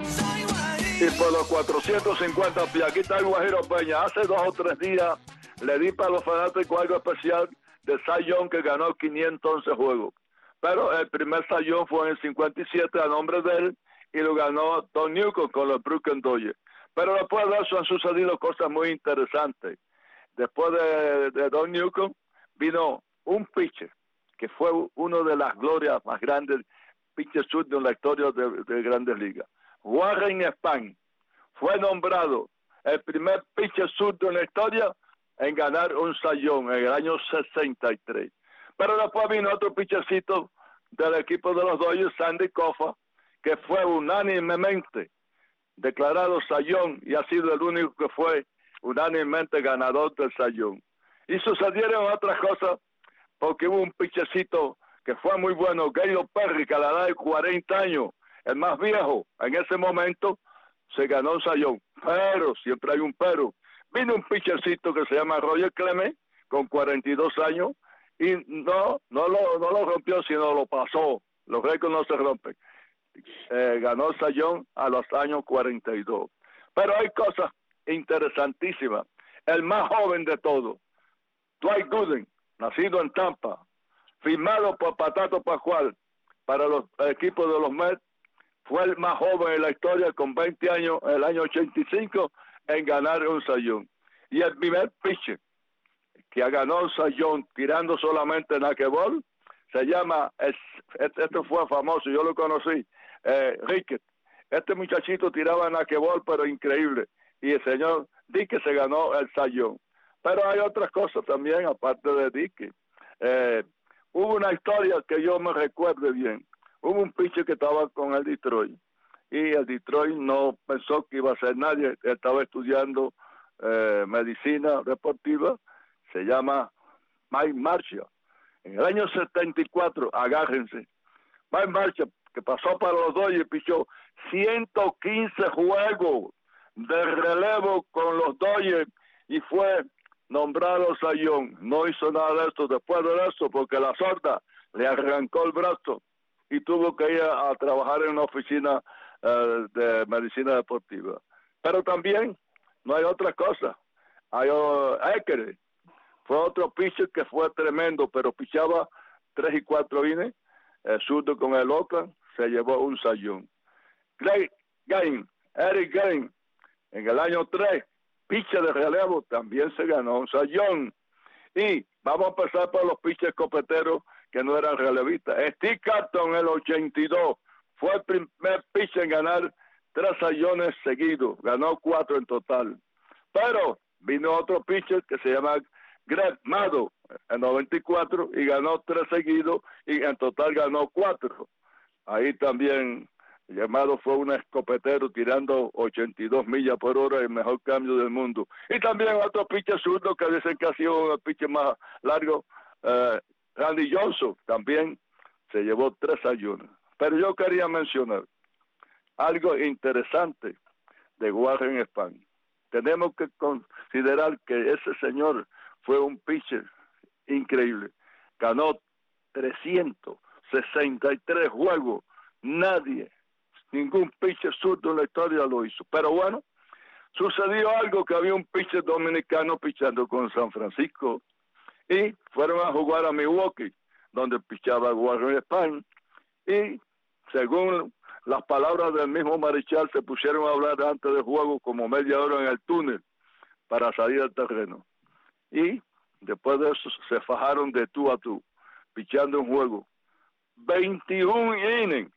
Y por los cuatrocientos cincuenta pies, aquí está el Guajiro Peña. Hace dos o tres días le di para los fanáticos algo especial de Cy Young, que ganó quinientos once juegos. Pero el primer Cy Young fue en el cincuenta y siete a nombre de él y lo ganó Don Newcomb con los Brooklyn Dodgers. Pero después de eso han sucedido cosas muy interesantes. Después de, de Don Newcomb vino un pitcher que fue uno de las glorias más grandes, pitcher zurdo en la historia de, de Grandes Ligas. Warren Spahn fue nombrado el primer pitcher zurdo en la historia en ganar un Cy Young en el año sesenta y tres. Pero después vino otro pitchercito del equipo de los Dodgers, Sandy Koufax, que fue unánimemente declarado Cy Young y ha sido el único que fue unánimemente ganador del Cy Young. Y sucedieron otras cosas porque hubo un pitchercito que fue muy bueno, Gaylord Perry, que a la edad de cuarenta años, el más viejo en ese momento, se ganó un Cy Young. Pero, siempre hay un pero, vino un pitchercito que se llama Roger Clemens, con cuarenta y dos años, y no, no lo, no lo rompió, sino lo pasó. Los récords no se rompen. Eh, ganó Cy Young a los años cuarenta y dos. Pero hay cosas interesantísimas. El más joven de todos, Dwight Gooden, nacido en Tampa, firmado por Patato Pascual para los equipos de los Mets, fue el más joven en la historia con veinte años, en el año ochenta y cinco, en ganar un Cy Young. Y el primer pitcher que ha ganado un Cy Young tirando solamente knuckleball se llama, este fue famoso, yo lo conocí, eh, Rickett. Este muchachito tiraba knuckleball, pero increíble. Y el señor Dickey se ganó el Cy Young. Pero hay otras cosas también, aparte de Dickey. Eh, hubo una historia que yo me recuerde bien. Hubo un pitcher que estaba con el Detroit y el Detroit no pensó que iba a ser nadie. Él estaba estudiando eh, medicina deportiva, se llama Mike Marshall. En el año setenta y cuatro, agárrense, Mike Marshall, que pasó para los Dodgers, pichó ciento quince juegos de relevo con los Dodgers y fue nombrado Cy Young. No hizo nada de esto después de eso porque la sorda le arrancó el brazo y tuvo que ir a, a trabajar en una oficina uh, de medicina deportiva. Pero también no hay otra cosa. Hay uh, Eckert, fue otro pitcher que fue tremendo, pero pichaba tres y cuatro innings, eh, zurdo con el Oakland, se llevó un Cy Young. Greg Gain, Eric Gain, en el año tres, pitcher de relevo, también se ganó un Cy Young. Y vamos a empezar por los pitchers copeteros que no eran relevistas. Steve Carton en el ochenta y dos fue el primer pitcher en ganar tres sayones seguidos, ganó cuatro en total. Pero vino otro pitcher que se llama Greg Maddux en noventa y cuatro y ganó tres seguidos y en total ganó cuatro. Ahí también llamado fue un escopetero tirando ochenta y dos millas por hora, el mejor cambio del mundo. Y también otro pitcher zurdo que dicen que ha sido el pitcher más largo, eh, Randy Johnson, también se llevó tres sayones. Pero yo quería mencionar algo interesante de Warren Spahn. Tenemos que considerar que ese señor fue un pitcher increíble. Ganó trescientos sesenta y tres juegos. Nadie, ningún pitcher zurdo en la historia lo hizo. Pero bueno, sucedió algo, que había un pitcher dominicano pichando con San Francisco y fueron a jugar a Milwaukee, donde pichaba Warren Spahn, y según las palabras del mismo Marichal, se pusieron a hablar antes del juego como media hora en el túnel para salir al terreno. Y después de eso se fajaron de tú a tú, pichando un juego. veintiún innings.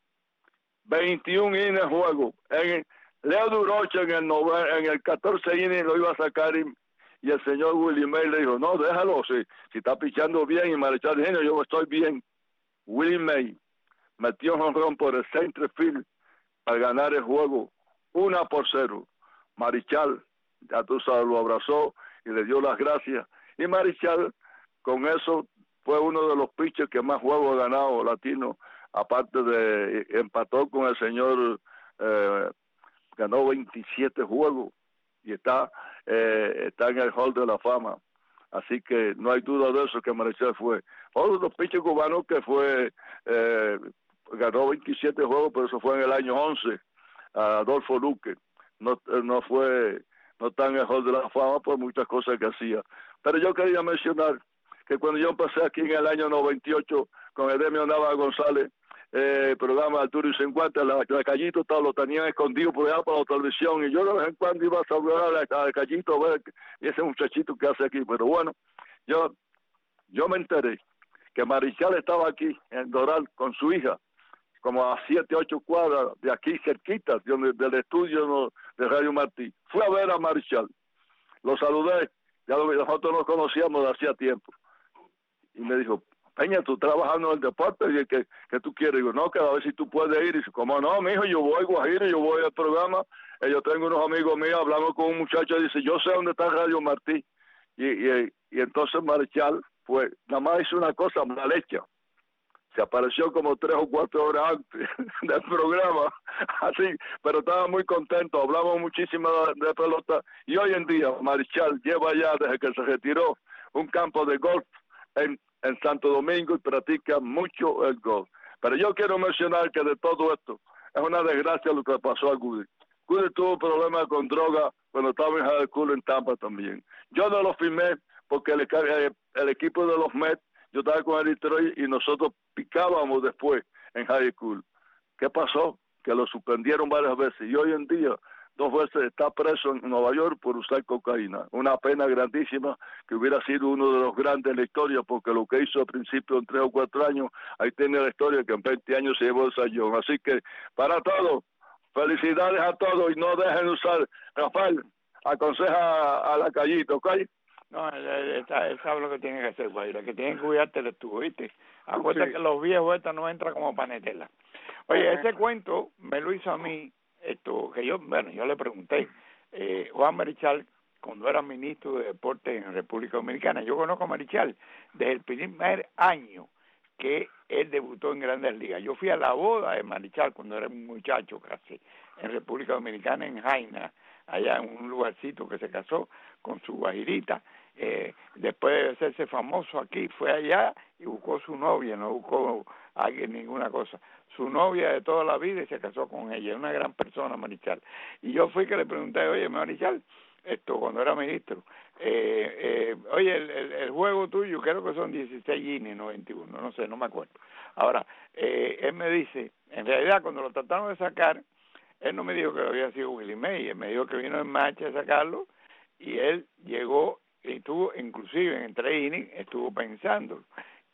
veintiún innings juego. En, Leo Durocher en el, nove, en el catorce innings lo iba a sacar y, y el señor Willie May le dijo, no, déjalo, si, si está pichando bien. Y Marichal dijo, yo estoy bien. Willie May metió un jonrón por el center field para ganar el juego una por cero. Marichal, ya tú sabes, lo abrazó y le dio las gracias. Y Marichal, con eso, fue uno de los pitchers que más juegos ha ganado latino, aparte de, empató con el señor, eh, ganó veintisiete juegos y está, eh, está en el Hall de la Fama. Así que no hay duda de eso, que Marichal fue. Otro de los pitchers cubanos que fue, eh, ganó veintisiete juegos, pero eso fue en el año once, Adolfo Luque. No, no fue, no está en el Hall de la Fama por muchas cosas que hacía. Pero yo quería mencionar que cuando yo empecé aquí en el año noventa y ocho con Edemio Nava González, eh, programa Arturo y cincuenta, la, la Callito todo, lo tenían escondido por allá para la televisión, y yo de vez en cuando iba a saludar a, a Callito a ver y ese muchachito que hace aquí. Pero bueno, yo yo me enteré que Marichal estaba aquí en Doral con su hija, como a siete, ocho cuadras de aquí cerquita, de, del estudio de Radio Martí. Fui a ver a Marichal, lo saludé, ya lo, nosotros nos conocíamos de hacía tiempo, y me dijo, Peña, tú trabajando en el deporte, y que, que tú quieres. Digo, no, que a ver si tú puedes ir. Y dice, ¿cómo no, mijo? Yo voy, Guajiro, yo voy al programa. Eh, yo tengo unos amigos míos, hablamos con un muchacho, y dice, yo sé dónde está Radio Martí. Y, y, y entonces Marichal, pues, nada más hizo una cosa mal hecha. Se apareció como tres o cuatro horas antes del programa, así, pero estaba muy contento, hablamos muchísimo de, de pelota, y hoy en día Marichal lleva ya, desde que se retiró, un campo de golf en en Santo Domingo y practica mucho el golf. Pero yo quiero mencionar que de todo esto es una desgracia lo que pasó a Goody. Goody tuvo problemas con droga cuando estaba en high school en Tampa también. Yo no lo firmé porque el, el, el equipo de los Mets, yo estaba con el Detroit y nosotros picábamos después en high school. ¿Qué pasó? Que lo suspendieron varias veces y hoy en día dos veces está preso en Nueva York por usar cocaína. Una pena grandísima, que hubiera sido uno de los grandes de la historia, porque lo que hizo al principio en tres o cuatro años, ahí tiene la historia que en veinte años se llevó el sayón. Así que, para todos, felicidades a todos y no dejen de usar. Rafael, aconseja a, a la Callito, ¿ok? No, él, él, él, él sabe lo que tiene que hacer, Guaira, que tiene que cuidarte de tú, ¿viste? Acuérdate sí. que los viejos estos no entran como panetela. Oye, ese cuento me lo hizo a mí, esto que yo, bueno, yo le pregunté, eh, Juan Marichal, cuando era ministro de Deportes en República Dominicana, yo conozco a Marichal desde el primer año que él debutó en Grandes Ligas. Yo fui a la boda de Marichal cuando era un muchacho casi, en República Dominicana, en Jaina, allá en un lugarcito que se casó con su guajirita. Eh, después de hacerse famoso aquí, fue allá y buscó su novia, no buscó a alguien ninguna cosa. Su novia de toda la vida y se casó con ella, una gran persona, Marichal. Y yo fui que le pregunté, oye, Marichal, esto cuando era ministro, eh, eh, oye, el, el, el juego tuyo, creo que son dieciséis innings, no veintiuno, no sé, no me acuerdo. Ahora, eh, él me dice, en realidad cuando lo trataron de sacar, él no me dijo que lo había sido Willie May, él me dijo que vino en marcha a sacarlo, y él llegó y estuvo, inclusive en tres innings, estuvo pensando.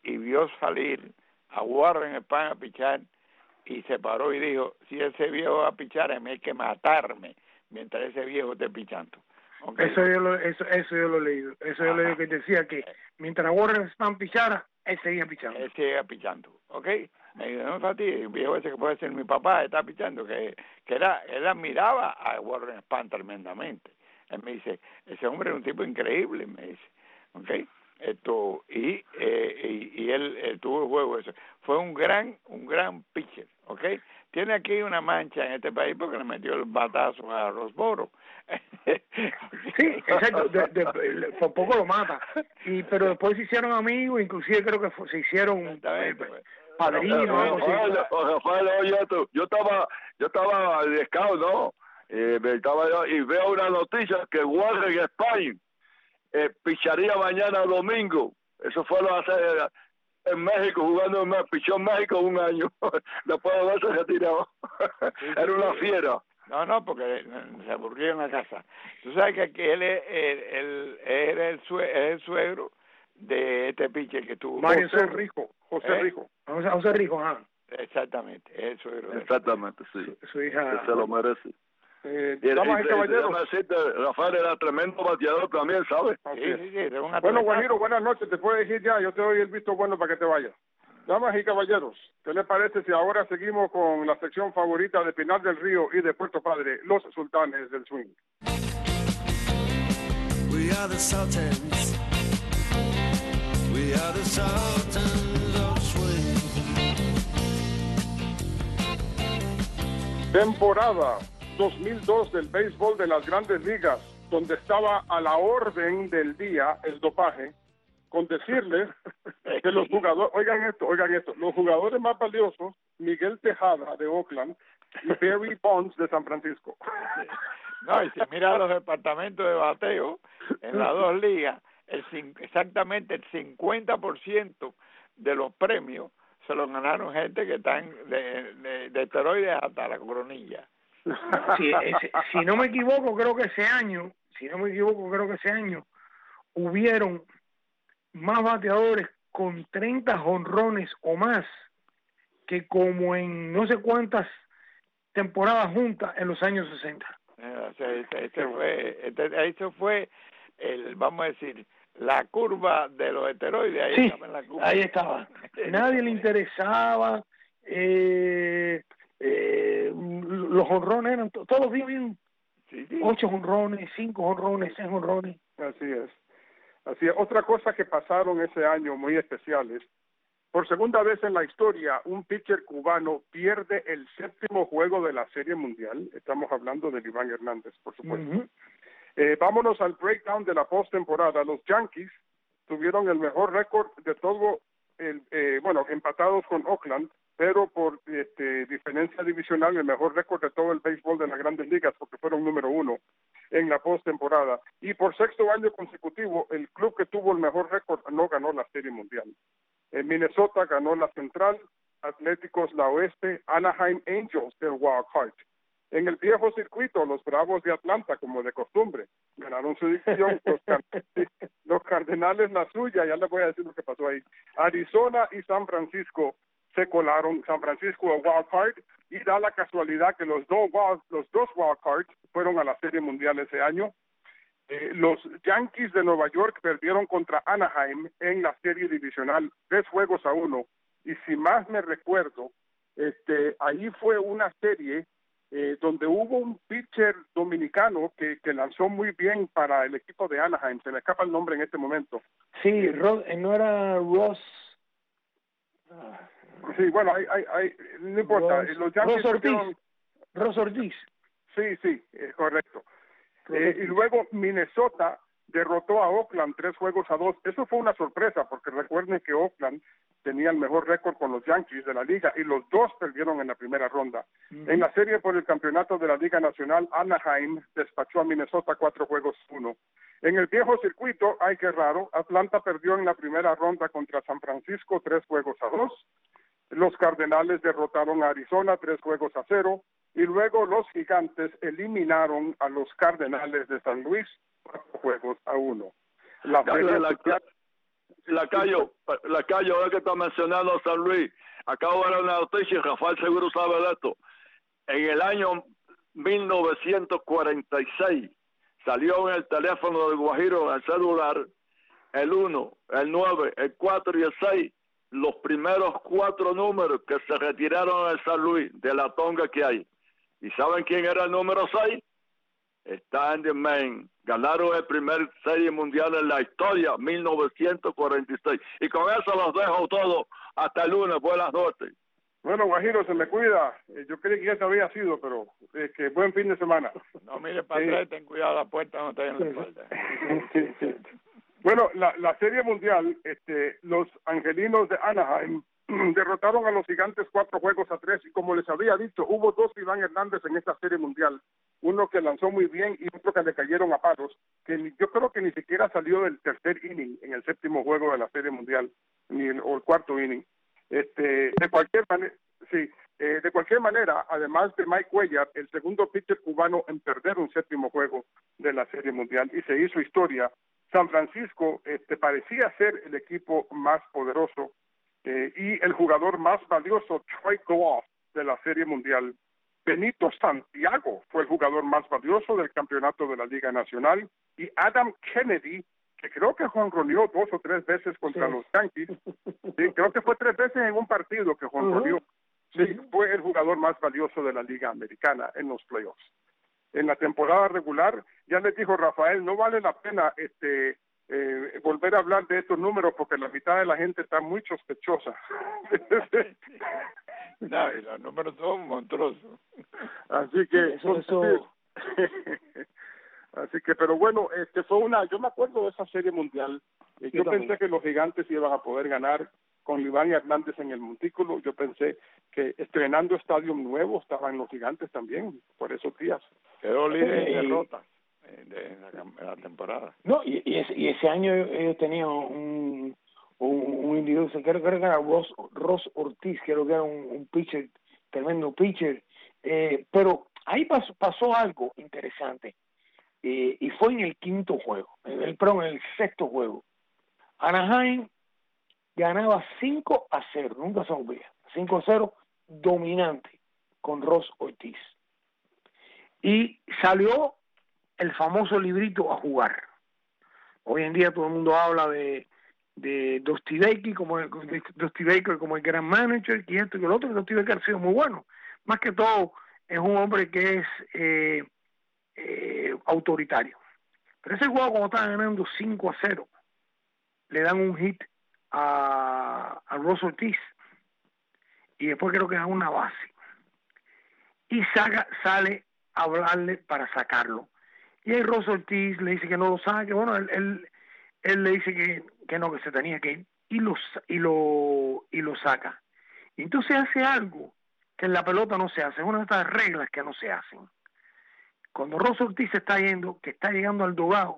y vio salir a Warren Spahn a pichar y se paró y dijo, si ese viejo va a pichar, a mí hay que matarme mientras ese viejo esté pichando. Okay. Eso yo lo, eso, eso yo lo he leído. Eso Ajá. yo leí que decía que mientras Warren Spahn pichara, él seguía pichando. Él seguía pichando, ¿ok? Me dijo, no, Tati, el viejo ese que puede ser mi papá está pichando, que, que era, él admiraba a Warren Spahn tremendamente. Él me dice, ese hombre es un tipo increíble, me dice, ¿ok? Esto, y, eh, y, y él, él tuvo el juego eso. Fue un gran, un gran pitcher, ¿ok? Tiene aquí una mancha en este país porque le metió el batazo a Rosboro. Sí, exacto, de, de, de, por poco lo mata. Y pero después se hicieron amigos, inclusive creo que fue, se hicieron eh, padrinos. No, Rafael, Rafael, oye, tú, yo estaba, yo estaba de scout, ¿no? Eh, estaba yo, y veo una noticia que Warren Spahn eh, picharía mañana domingo. Eso fue lo hace en México, jugando en México, pichó en México un año. Después de haberse retirado. Era una fiera. No, no, porque se aburrió en la casa. Tú sabes que aquí él es el, el, él es el, sue, es el suegro de este pitcher que tuvo. Mario José Rijo. José ¿Eh? Rijo. José, José Rijo, ajá. Exactamente, es el suegro. Exactamente, sí. Su, su hija. Que se lo merece. Eh, y, damas y, y caballeros. Decirte, Rafael era tremendo bateador también, ¿sabes? Sí, sí, sí, una bueno, Guajiro, buenas noches. Te puedes ir ya. Yo te doy el visto bueno para que te vayas. Damas y caballeros, ¿qué les parece si ahora seguimos con la sección favorita de Pinar del Río y de Puerto Padre, los sultanes del swing? We are the sultans. We are the sultans of swing. Temporada dos mil dos del béisbol de las Grandes Ligas, donde estaba a la orden del día el dopaje, con decirles que los jugadores, oigan esto, oigan esto, los jugadores más valiosos, Miguel Tejada de Oakland y Barry Bonds de San Francisco. No, y si mira los departamentos de bateo en las dos ligas, el exactamente el cincuenta por ciento de los premios se los ganaron gente que están de, de, de esteroides hasta la coronilla. Si, ese, si no me equivoco, creo que ese año, si no me equivoco, creo que ese año hubieron más bateadores con treinta jonrones o más que como en no sé cuántas temporadas juntas en los años sesenta. Este, este, este fue, este, eso fue el, vamos a decir, la curva de los esteroides. Ahí sí, estaba en la curva. Ahí estaba. Nadie le interesaba, eh, eh, los jonrones eran to- todos bien, bien. Sí, sí. Ocho jonrones, cinco jonrones, seis jonrones. Así es. Así es. Otra cosa que pasaron ese año muy especiales, por segunda vez en la historia, un pitcher cubano pierde el séptimo juego de la Serie Mundial. Estamos hablando de Iván Hernández, por supuesto. Uh-huh. Eh, vámonos al breakdown de la postemporada. Los Yankees tuvieron el mejor récord de todo, el, eh, bueno, empatados con Oakland, pero por este, diferencia divisional, el mejor récord de todo el béisbol de las Grandes Ligas, porque fueron número uno en la postemporada. Y por sexto año consecutivo, el club que tuvo el mejor récord no ganó la Serie Mundial. En Minnesota ganó la Central, Atléticos la Oeste, Anaheim Angels el Wild Card. En el viejo circuito, los Bravos de Atlanta, como de costumbre, ganaron su división, los, los Cardenales la suya, ya les voy a decir lo que pasó ahí. Arizona y San Francisco se colaron, San Francisco a Wild Card, y da la casualidad que los dos wild, los dos Wild Cards fueron a la Serie Mundial ese año. Eh, los Yankees de Nueva York perdieron contra Anaheim en la serie divisional, tres juegos a uno, y si más me recuerdo, este, ahí fue una serie eh, donde hubo un pitcher dominicano que, que lanzó muy bien para el equipo de Anaheim, se me escapa el nombre en este momento. Sí, Ro, no era Ross. Sí, bueno, hay, hay, hay, no importa. Ross, los Yankees Ross Ortiz. perdieron... Ross Ortiz. Sí, sí, es correcto. Eh, y luego Minnesota derrotó a Oakland tres juegos a dos. Eso fue una sorpresa porque recuerden que Oakland tenía el mejor récord con los Yankees de la liga y los dos perdieron en la primera ronda. Uh-huh. En la serie por el campeonato de la Liga Nacional, Anaheim despachó a Minnesota cuatro juegos a uno. En el viejo circuito, ay qué raro, Atlanta perdió en la primera ronda contra San Francisco tres juegos a dos. Los Cardenales derrotaron a Arizona tres juegos a cero. Y luego los Gigantes eliminaron a los Cardenales de San Luis cuatro juegos a uno. La serie, la, la, Lacayo, Lacayo, ahora que está mencionando a San Luis, acabo de ver una noticia, Rafael seguro sabe de esto. En el año mil novecientos cuarenta y seis salió en el teléfono del Guajiro, en el celular, el uno, el nueve, el cuatro y el seis, los primeros cuatro números que se retiraron en el San Luis, de la tonga que hay. ¿Y saben quién era el número seis? Está en the Main. Ganaron el primer serie mundial en la historia, mil novecientos cuarenta y seis. Y con eso los dejo todo. Hasta el lunes. Buenas noches. Bueno, Guajiro, se me cuida. Eh, Yo creí que ya se había sido, pero eh, que buen fin de semana. No mire para Sí. atrás, ten cuidado, la puerta no te en la espalda. Sí, sí. Bueno, la, la serie mundial, este, los angelinos de Anaheim derrotaron a los gigantes cuatro juegos a tres y como les había dicho, hubo dos Iván Hernández en esta serie mundial, uno que lanzó muy bien y otro que le cayeron a palos, que ni- yo creo que ni siquiera salió del tercer inning en el séptimo juego de la serie mundial, ni el, o el cuarto inning. Este, de cualquier manera, sí, eh, de cualquier manera, además de Mike Cuellar, el segundo pitcher cubano en perder un séptimo juego de la serie mundial y se hizo historia. San Francisco este, parecía ser el equipo más poderoso eh, y el jugador más valioso, Troy Glaus, de la Serie Mundial. Benito Santiago fue el jugador más valioso del campeonato de la Liga Nacional y Adam Kennedy, que creo que jonroneó dos o tres veces contra Sí. los Yankees, sí, creo que fue tres veces en un partido que jonroneó, sí, fue el jugador más valioso de la Liga Americana en los playoffs. En la temporada regular, ya les dijo Rafael, no vale la pena este eh, volver a hablar de estos números porque la mitad de la gente está muy sospechosa. No, y los números son monstruosos. Así que Eso- eso- así que pero bueno, este fue una, yo me acuerdo de esa serie mundial. eh, Yo Yo también. pensé que los gigantes iban a poder ganar con Iván Hernández en el montículo. Yo pensé que estrenando estadio nuevo estaban los gigantes también por esos días. Quedó líder Sí. en derrotas eh, de, en la, cam- en la temporada. No, y, y, ese, y ese año ellos tenían un, un, un individuo, creo, creo que era Ross, Ross Ortiz, creo que era un, un pitcher, tremendo pitcher. Eh, pero ahí pasó, pasó algo interesante. Eh, y fue en el quinto juego, en el, perdón, en el sexto juego. Anaheim ganaba cinco a cero, nunca se olvida, cinco a cero, dominante con Ross Ortiz. Y salió el famoso librito a jugar. Hoy en día todo el mundo habla de, de Dusty Baker como el, de Dusty Baker como el gran manager, que esto y que lo otro, y Dusty Baker ha sido muy bueno. Más que todo, es un hombre que es eh, eh, autoritario. Pero ese juego, como estaba ganando cinco a cero, le dan un hit a, a Ross Ortiz y después creo que da una base y saca, sale a hablarle para sacarlo y ahí Ross Ortiz le dice que no lo saque. Bueno, él, él, él le dice que, que no, que se tenía que ir y lo, y lo y lo saca. Y entonces hace algo que en la pelota no se hace, es una de estas reglas que no se hacen. Cuando Ross Ortiz se está yendo, que está llegando al dogado,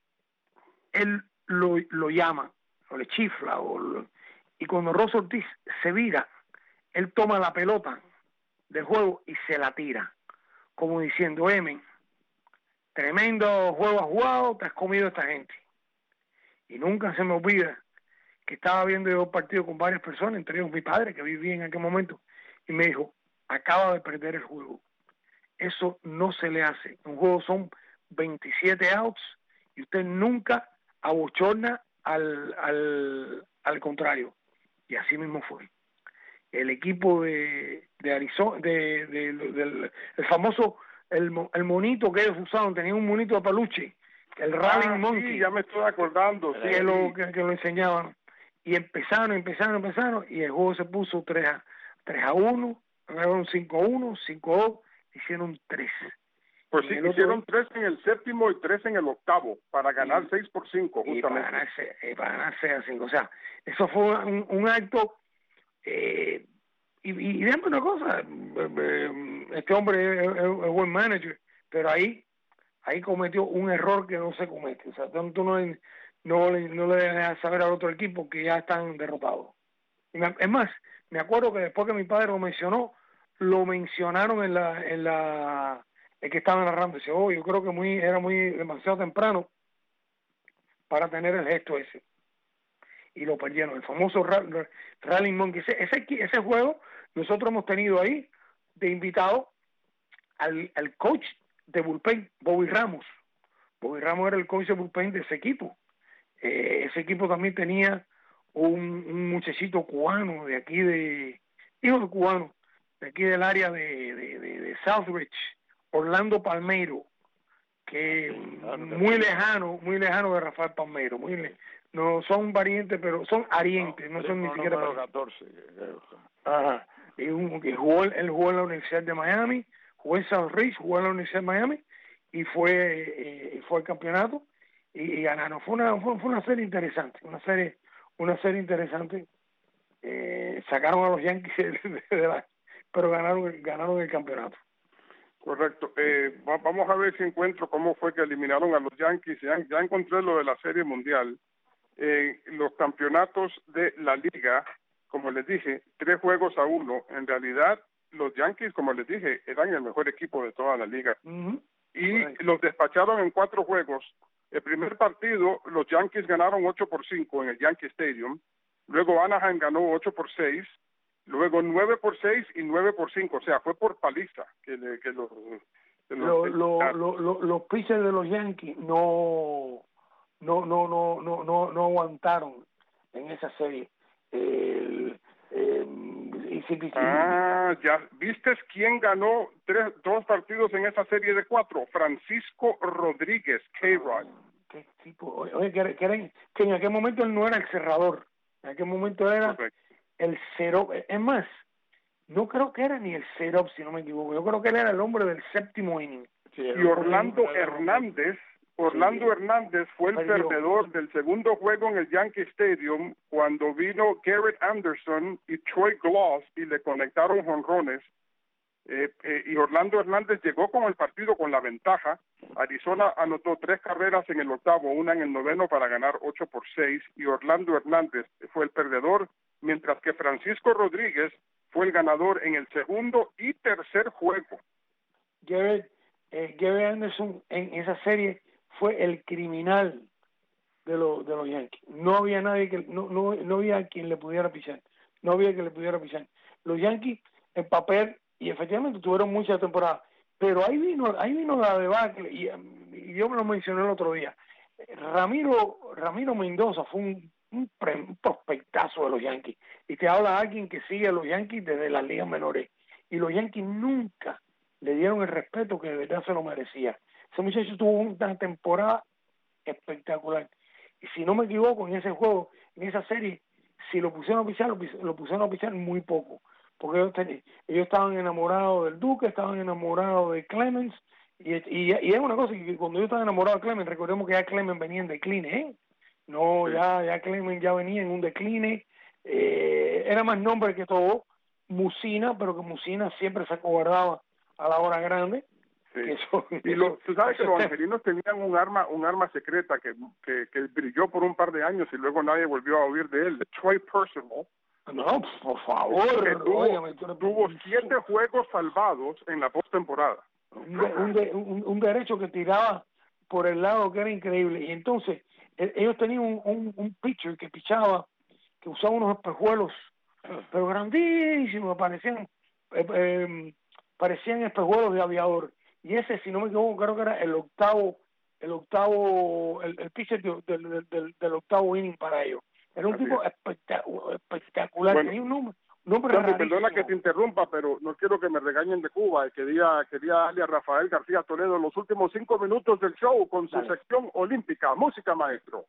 él lo, lo llama o le chifla o lo, y cuando Ross Ortiz se vira, él toma la pelota del juego y se la tira como diciendo, Emen, tremendo juego has jugado, te has comido a esta gente. Y nunca se me olvida que estaba viendo yo un partido con varias personas, entre ellos mi padre que vivía en aquel momento, y me dijo, acaba de perder el juego, eso no se le hace, un juego son veintisiete outs y usted nunca abochorna al, al, al contrario. Y así mismo fue. El equipo de, de Arizona, de, de, de, del el famoso, el, el monito que ellos usaban, tenía un monito de peluche, el Rally Ah, Monkey, sí, ya me estoy acordando. que, Sí, lo, que, que lo enseñaban. Y empezaron, empezaron, empezaron, y el juego se puso tres a uno, ganaron cinco a uno, cinco a dos, hicieron tres. Pues Y sí, el otro- hicieron tres en el séptimo y tres en el octavo para ganar Y- seis por cinco, y para justamente. ganarse, y para ganarse a cinco. O sea, eso fue un, un acto. Eh, y, y déjame una cosa, eh, eh, este hombre es, es- es buen manager, pero ahí ahí cometió un error que no se comete. O sea, tú, tú no, le- no, le- no le dejas saber al otro equipo que ya están derrotados. Y me- es más, me acuerdo que después que mi padre lo mencionó, lo mencionaron en la en la el que estaba narrando. Dice, oh, yo creo que muy era muy demasiado temprano para tener el gesto ese. y lo perdieron. El famoso Rally Monkey. Ese, ese, ese juego nosotros hemos tenido ahí de invitado al, al coach de bullpen, Bobby Ramos. Bobby Ramos era el coach de bullpen de ese equipo. Eh, ese equipo también tenía un, un muchachito cubano de aquí de, hijo de cubano, de aquí del área de, de, de, de Southridge, Orlando Palmeiro, que claro, muy lejano, muy lejano de Rafael Palmeiro, muy le, no son parientes, pero son arientes, no, no son ni siquiera parientes. catorce. Ajá. Y un, y jugó, él jugó en la Universidad de Miami, jugó en Southridge, jugó en la Universidad de Miami y fue eh, fue al campeonato y, y ganaron. Fue una fue, fue una serie interesante, una serie una serie interesante. Eh, sacaron a los Yankees de, de la, pero ganaron ganaron el campeonato. Correcto. Eh, va, vamos a ver si encuentro cómo fue que eliminaron a los Yankees. Ya, ya encontré lo de la Serie Mundial. Eh, los campeonatos de la Liga, como les dije, tres juegos a uno. En realidad, los Yankees, como les dije, eran el mejor equipo de toda la Liga. Uh-huh. Y Correcto. los despacharon en cuatro juegos. El primer partido, los Yankees ganaron ocho por cinco en el Yankee Stadium. Luego Anaheim ganó ocho por seis. Luego nueve por seis y nueve por cinco, o sea, fue por paliza que, le, que los... Que Lo, los, lo, lo, lo, los pitchers de los Yankees no no no no no no, no aguantaron en esa serie. El, el, y si, si, ah, ya, ¿viste quién ganó tres, dos partidos en esa serie de cuatro? Francisco Rodríguez, K-Rod. ¿Qué tipo? Oye, que, que, que en aquel momento él no era el cerrador, en aquel momento era... Correcto. El cero, es más, no creo que era ni el cero, si no me equivoco, yo creo que él era el hombre del séptimo inning. Sí, y Orlando Hernández, Orlando sí. Hernández fue el Perdió. perdedor del segundo juego en el Yankee Stadium cuando vino Garrett Anderson y Troy Gloss y le conectaron jonrones. Eh, eh, y Orlando Hernández llegó con el partido con la ventaja. Arizona anotó tres carreras en el octavo, una en el noveno para ganar ocho por seis, y Orlando Hernández fue el perdedor, mientras que Francisco Rodríguez fue el ganador en el segundo y tercer juego. Garrett, eh, Garrett Anderson en esa serie fue el criminal de los de los Yankees. No había nadie que no no no había quien le pudiera pichar. No había quien le pudiera pichar. Los Yankees en papel y efectivamente tuvieron mucha temporada, pero ahí vino ahí vino la debacle y, y yo me lo mencioné el otro día. Ramiro Ramiro Mendoza fue un Un, pre, un prospectazo de los Yankees, y te habla alguien que sigue a los Yankees desde las ligas menores, y los Yankees nunca le dieron el respeto que de verdad se lo merecía. Ese muchacho tuvo una temporada espectacular, y si no me equivoco, en ese juego, en esa serie, si lo pusieron a pichar, lo, lo pusieron a pichar muy poco, porque ellos, ten, ellos estaban enamorados del Duque, estaban enamorados de Clemens, y, y, y es una cosa que cuando ellos estaban enamorados de Clemens, recordemos que ya Clemens venía en decline, ¿eh? No, ya, ya Clemens ya venía en un decline, eh, era más nombre que todo, Musina, pero que Musina siempre se acobardaba a la hora grande. Sí. Eso, y lo, tú sabes que los angelinos tenían un arma un arma secreta que, que, que brilló por un par de años y luego nadie volvió a oír de él, Troy Percival. No, por favor. Que tuvo, óigame, tuvo siete juegos salvados en la postemporada. Un, de, un, de, un, un derecho que tiraba por el lado que era increíble. Y entonces ellos tenían un, un, un pitcher que pichaba, que usaba unos espejuelos, pero grandísimos, parecían eh, eh, parecían espejuelos de aviador. Y ese, si no me equivoco, creo que era el octavo, el octavo, el, el pitcher del, del, del, del octavo inning para ellos. Era un Así tipo espectacular, espectacular. Bueno, tenía un nombre, un nombre Sandy, perdona que te interrumpa, pero no quiero que me regañen de Cuba. Quería, quería darle a Rafael García Toledo los últimos cinco minutos del show con su Dale. sección olímpica. Música, maestro.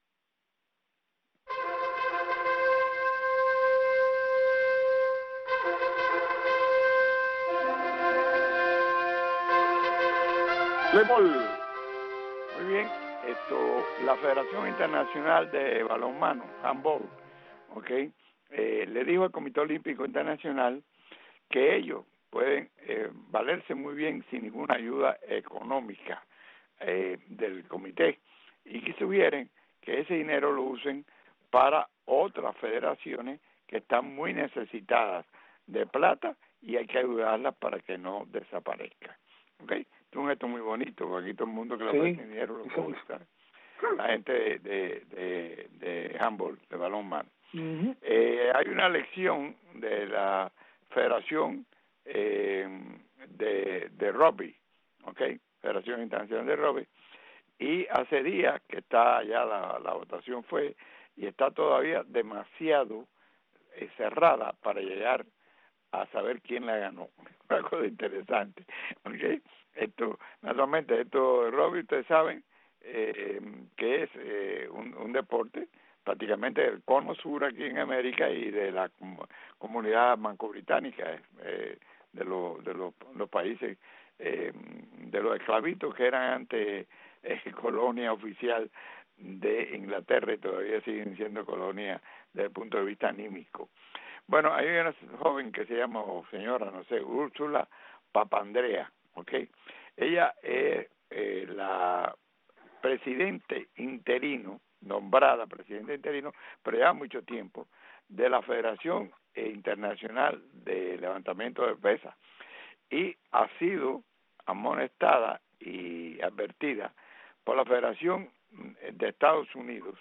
Lemol. Muy bien. Esto, la Federación Internacional de Balonmano, handball, ¿ok? Eh, le dijo al Comité Olímpico Internacional que ellos pueden eh, valerse muy bien sin ninguna ayuda económica eh, del comité y que sugieren que ese dinero lo usen para otras federaciones que están muy necesitadas de plata y hay que ayudarlas para que no desaparezcan. ¿Okay? Es un gesto muy bonito, porque aquí todo el mundo que le ofrece sí. dinero lo puede usar. la gente de, de, de, de handball, de balonmano. Uh-huh. Eh, hay una lección de la Federación eh, de, de Rugby, ¿ok? Federación Internacional de Rugby, y hace días que está ya la, la votación fue y está todavía demasiado eh, cerrada para llegar a saber quién la ganó. Una cosa interesante, ¿ok? Esto, naturalmente, esto de rugby, ustedes saben eh, que es eh, un, un deporte prácticamente del cono sur aquí en América y de la com comunidad manco-británica, eh, de, lo, de los, los países, eh, de los esclavitos que eran antes eh, colonia oficial de Inglaterra y todavía siguen siendo colonia desde el punto de vista anímico. Bueno, hay una joven que se llama, o señora, no sé, Úrsula Papandrea, ¿ok? Ella es eh, la presidente interino, nombrada presidente interino, pero ya mucho tiempo, de la Federación Internacional de Levantamiento de Pesas, y ha sido amonestada y advertida por la Federación de Estados Unidos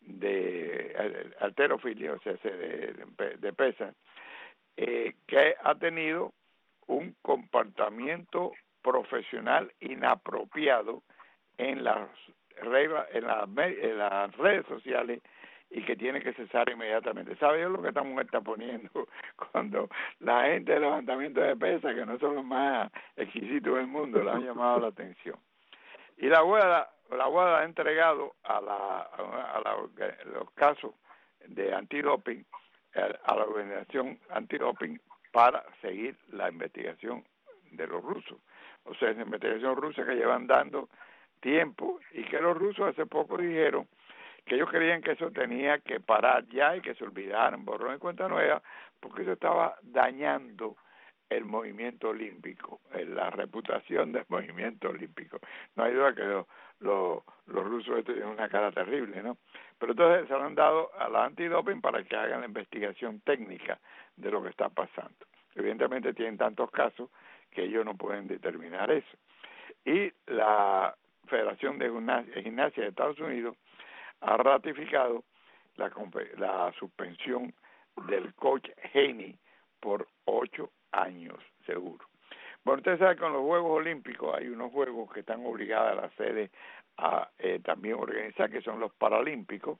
de halterofilia, o sea, de, de, de pesas, eh, que ha tenido un comportamiento profesional inapropiado en las reglas, en, la, en las redes sociales, y que tiene que cesar inmediatamente. ¿Sabe lo que esta mujer está poniendo cuando la gente de levantamiento de pesas, que no son los más exquisitos del mundo, le han llamado la atención? Y la abuela, la abuela ha entregado a, la, a, la, a los casos de antidoping a la organización antidoping para seguir la investigación de los rusos. O sea, es una investigación rusa que llevan dando tiempo, y que los rusos hace poco dijeron que ellos creían que eso tenía que parar ya y que se olvidaran, borrón y cuenta nueva, porque eso estaba dañando el movimiento olímpico, la reputación del movimiento olímpico. No hay duda que lo, lo, los rusos tienen una cara terrible, ¿no? Pero entonces se lo han dado a la antidoping para que hagan la investigación técnica de lo que está pasando. Evidentemente tienen tantos casos que ellos no pueden determinar eso. Y la Federación de Gimnasia de Estados Unidos ha ratificado la, la suspensión del coach Haney por ocho años seguro. Bueno, ustedes saben que con los Juegos Olímpicos hay unos juegos que están obligadas a la sede a eh, también organizar, que son los Paralímpicos,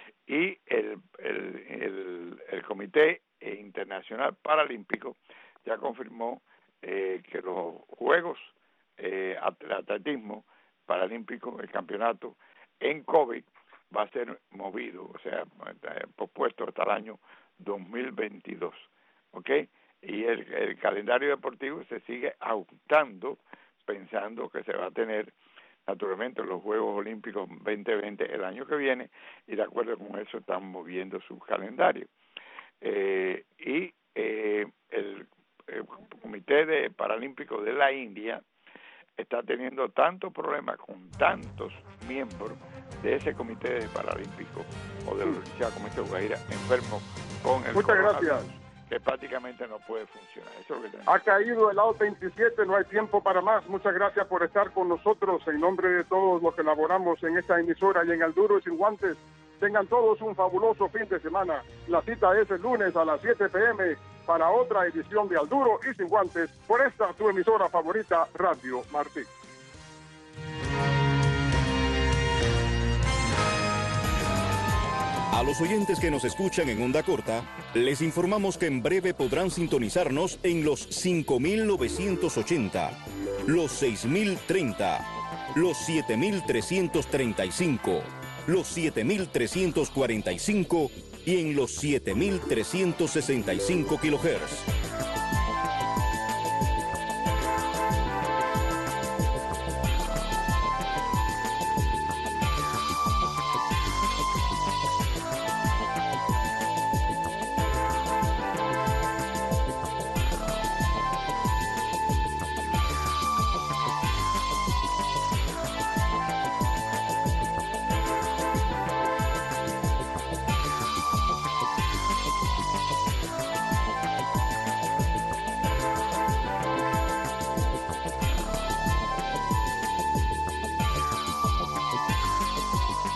y el, el, el, el Comité Internacional Paralímpico ya confirmó eh, que los Juegos eh, de Atletismo Paralímpico, el campeonato en COVID, va a ser movido, o sea, pospuesto hasta el año dos mil veintidós, ¿ok? Y el, el calendario deportivo se sigue ajustando, pensando que se va a tener naturalmente los Juegos Olímpicos veinte veinte el año que viene, y de acuerdo con eso están moviendo su calendario. Eh, y eh, el, el Comité de Paralímpico de la India está teniendo tantos problemas con tantos miembros de ese Comité de Paralímpico o de la Universidad Comité de Guajira enfermos con el Muchas gracias. Que prácticamente no puede funcionar. Eso es lo que tenemos. Ha caído el out veintisiete, no hay tiempo para más. Muchas gracias por estar con nosotros. En nombre de todos los que laboramos en esta emisora y en Al Duro y Sin Guantes, tengan todos un fabuloso fin de semana. La cita es el lunes a las siete p m para otra edición de Al Duro y Sin Guantes por esta tu emisora favorita, Radio Martí. A los oyentes que nos escuchan en onda corta, les informamos que en breve podrán sintonizarnos en los cinco mil novecientos ochenta, los seis mil treinta, los siete mil trescientos treinta y cinco, los siete mil trescientos cuarenta y cinco y en los siete mil trescientos sesenta y cinco kilohertz.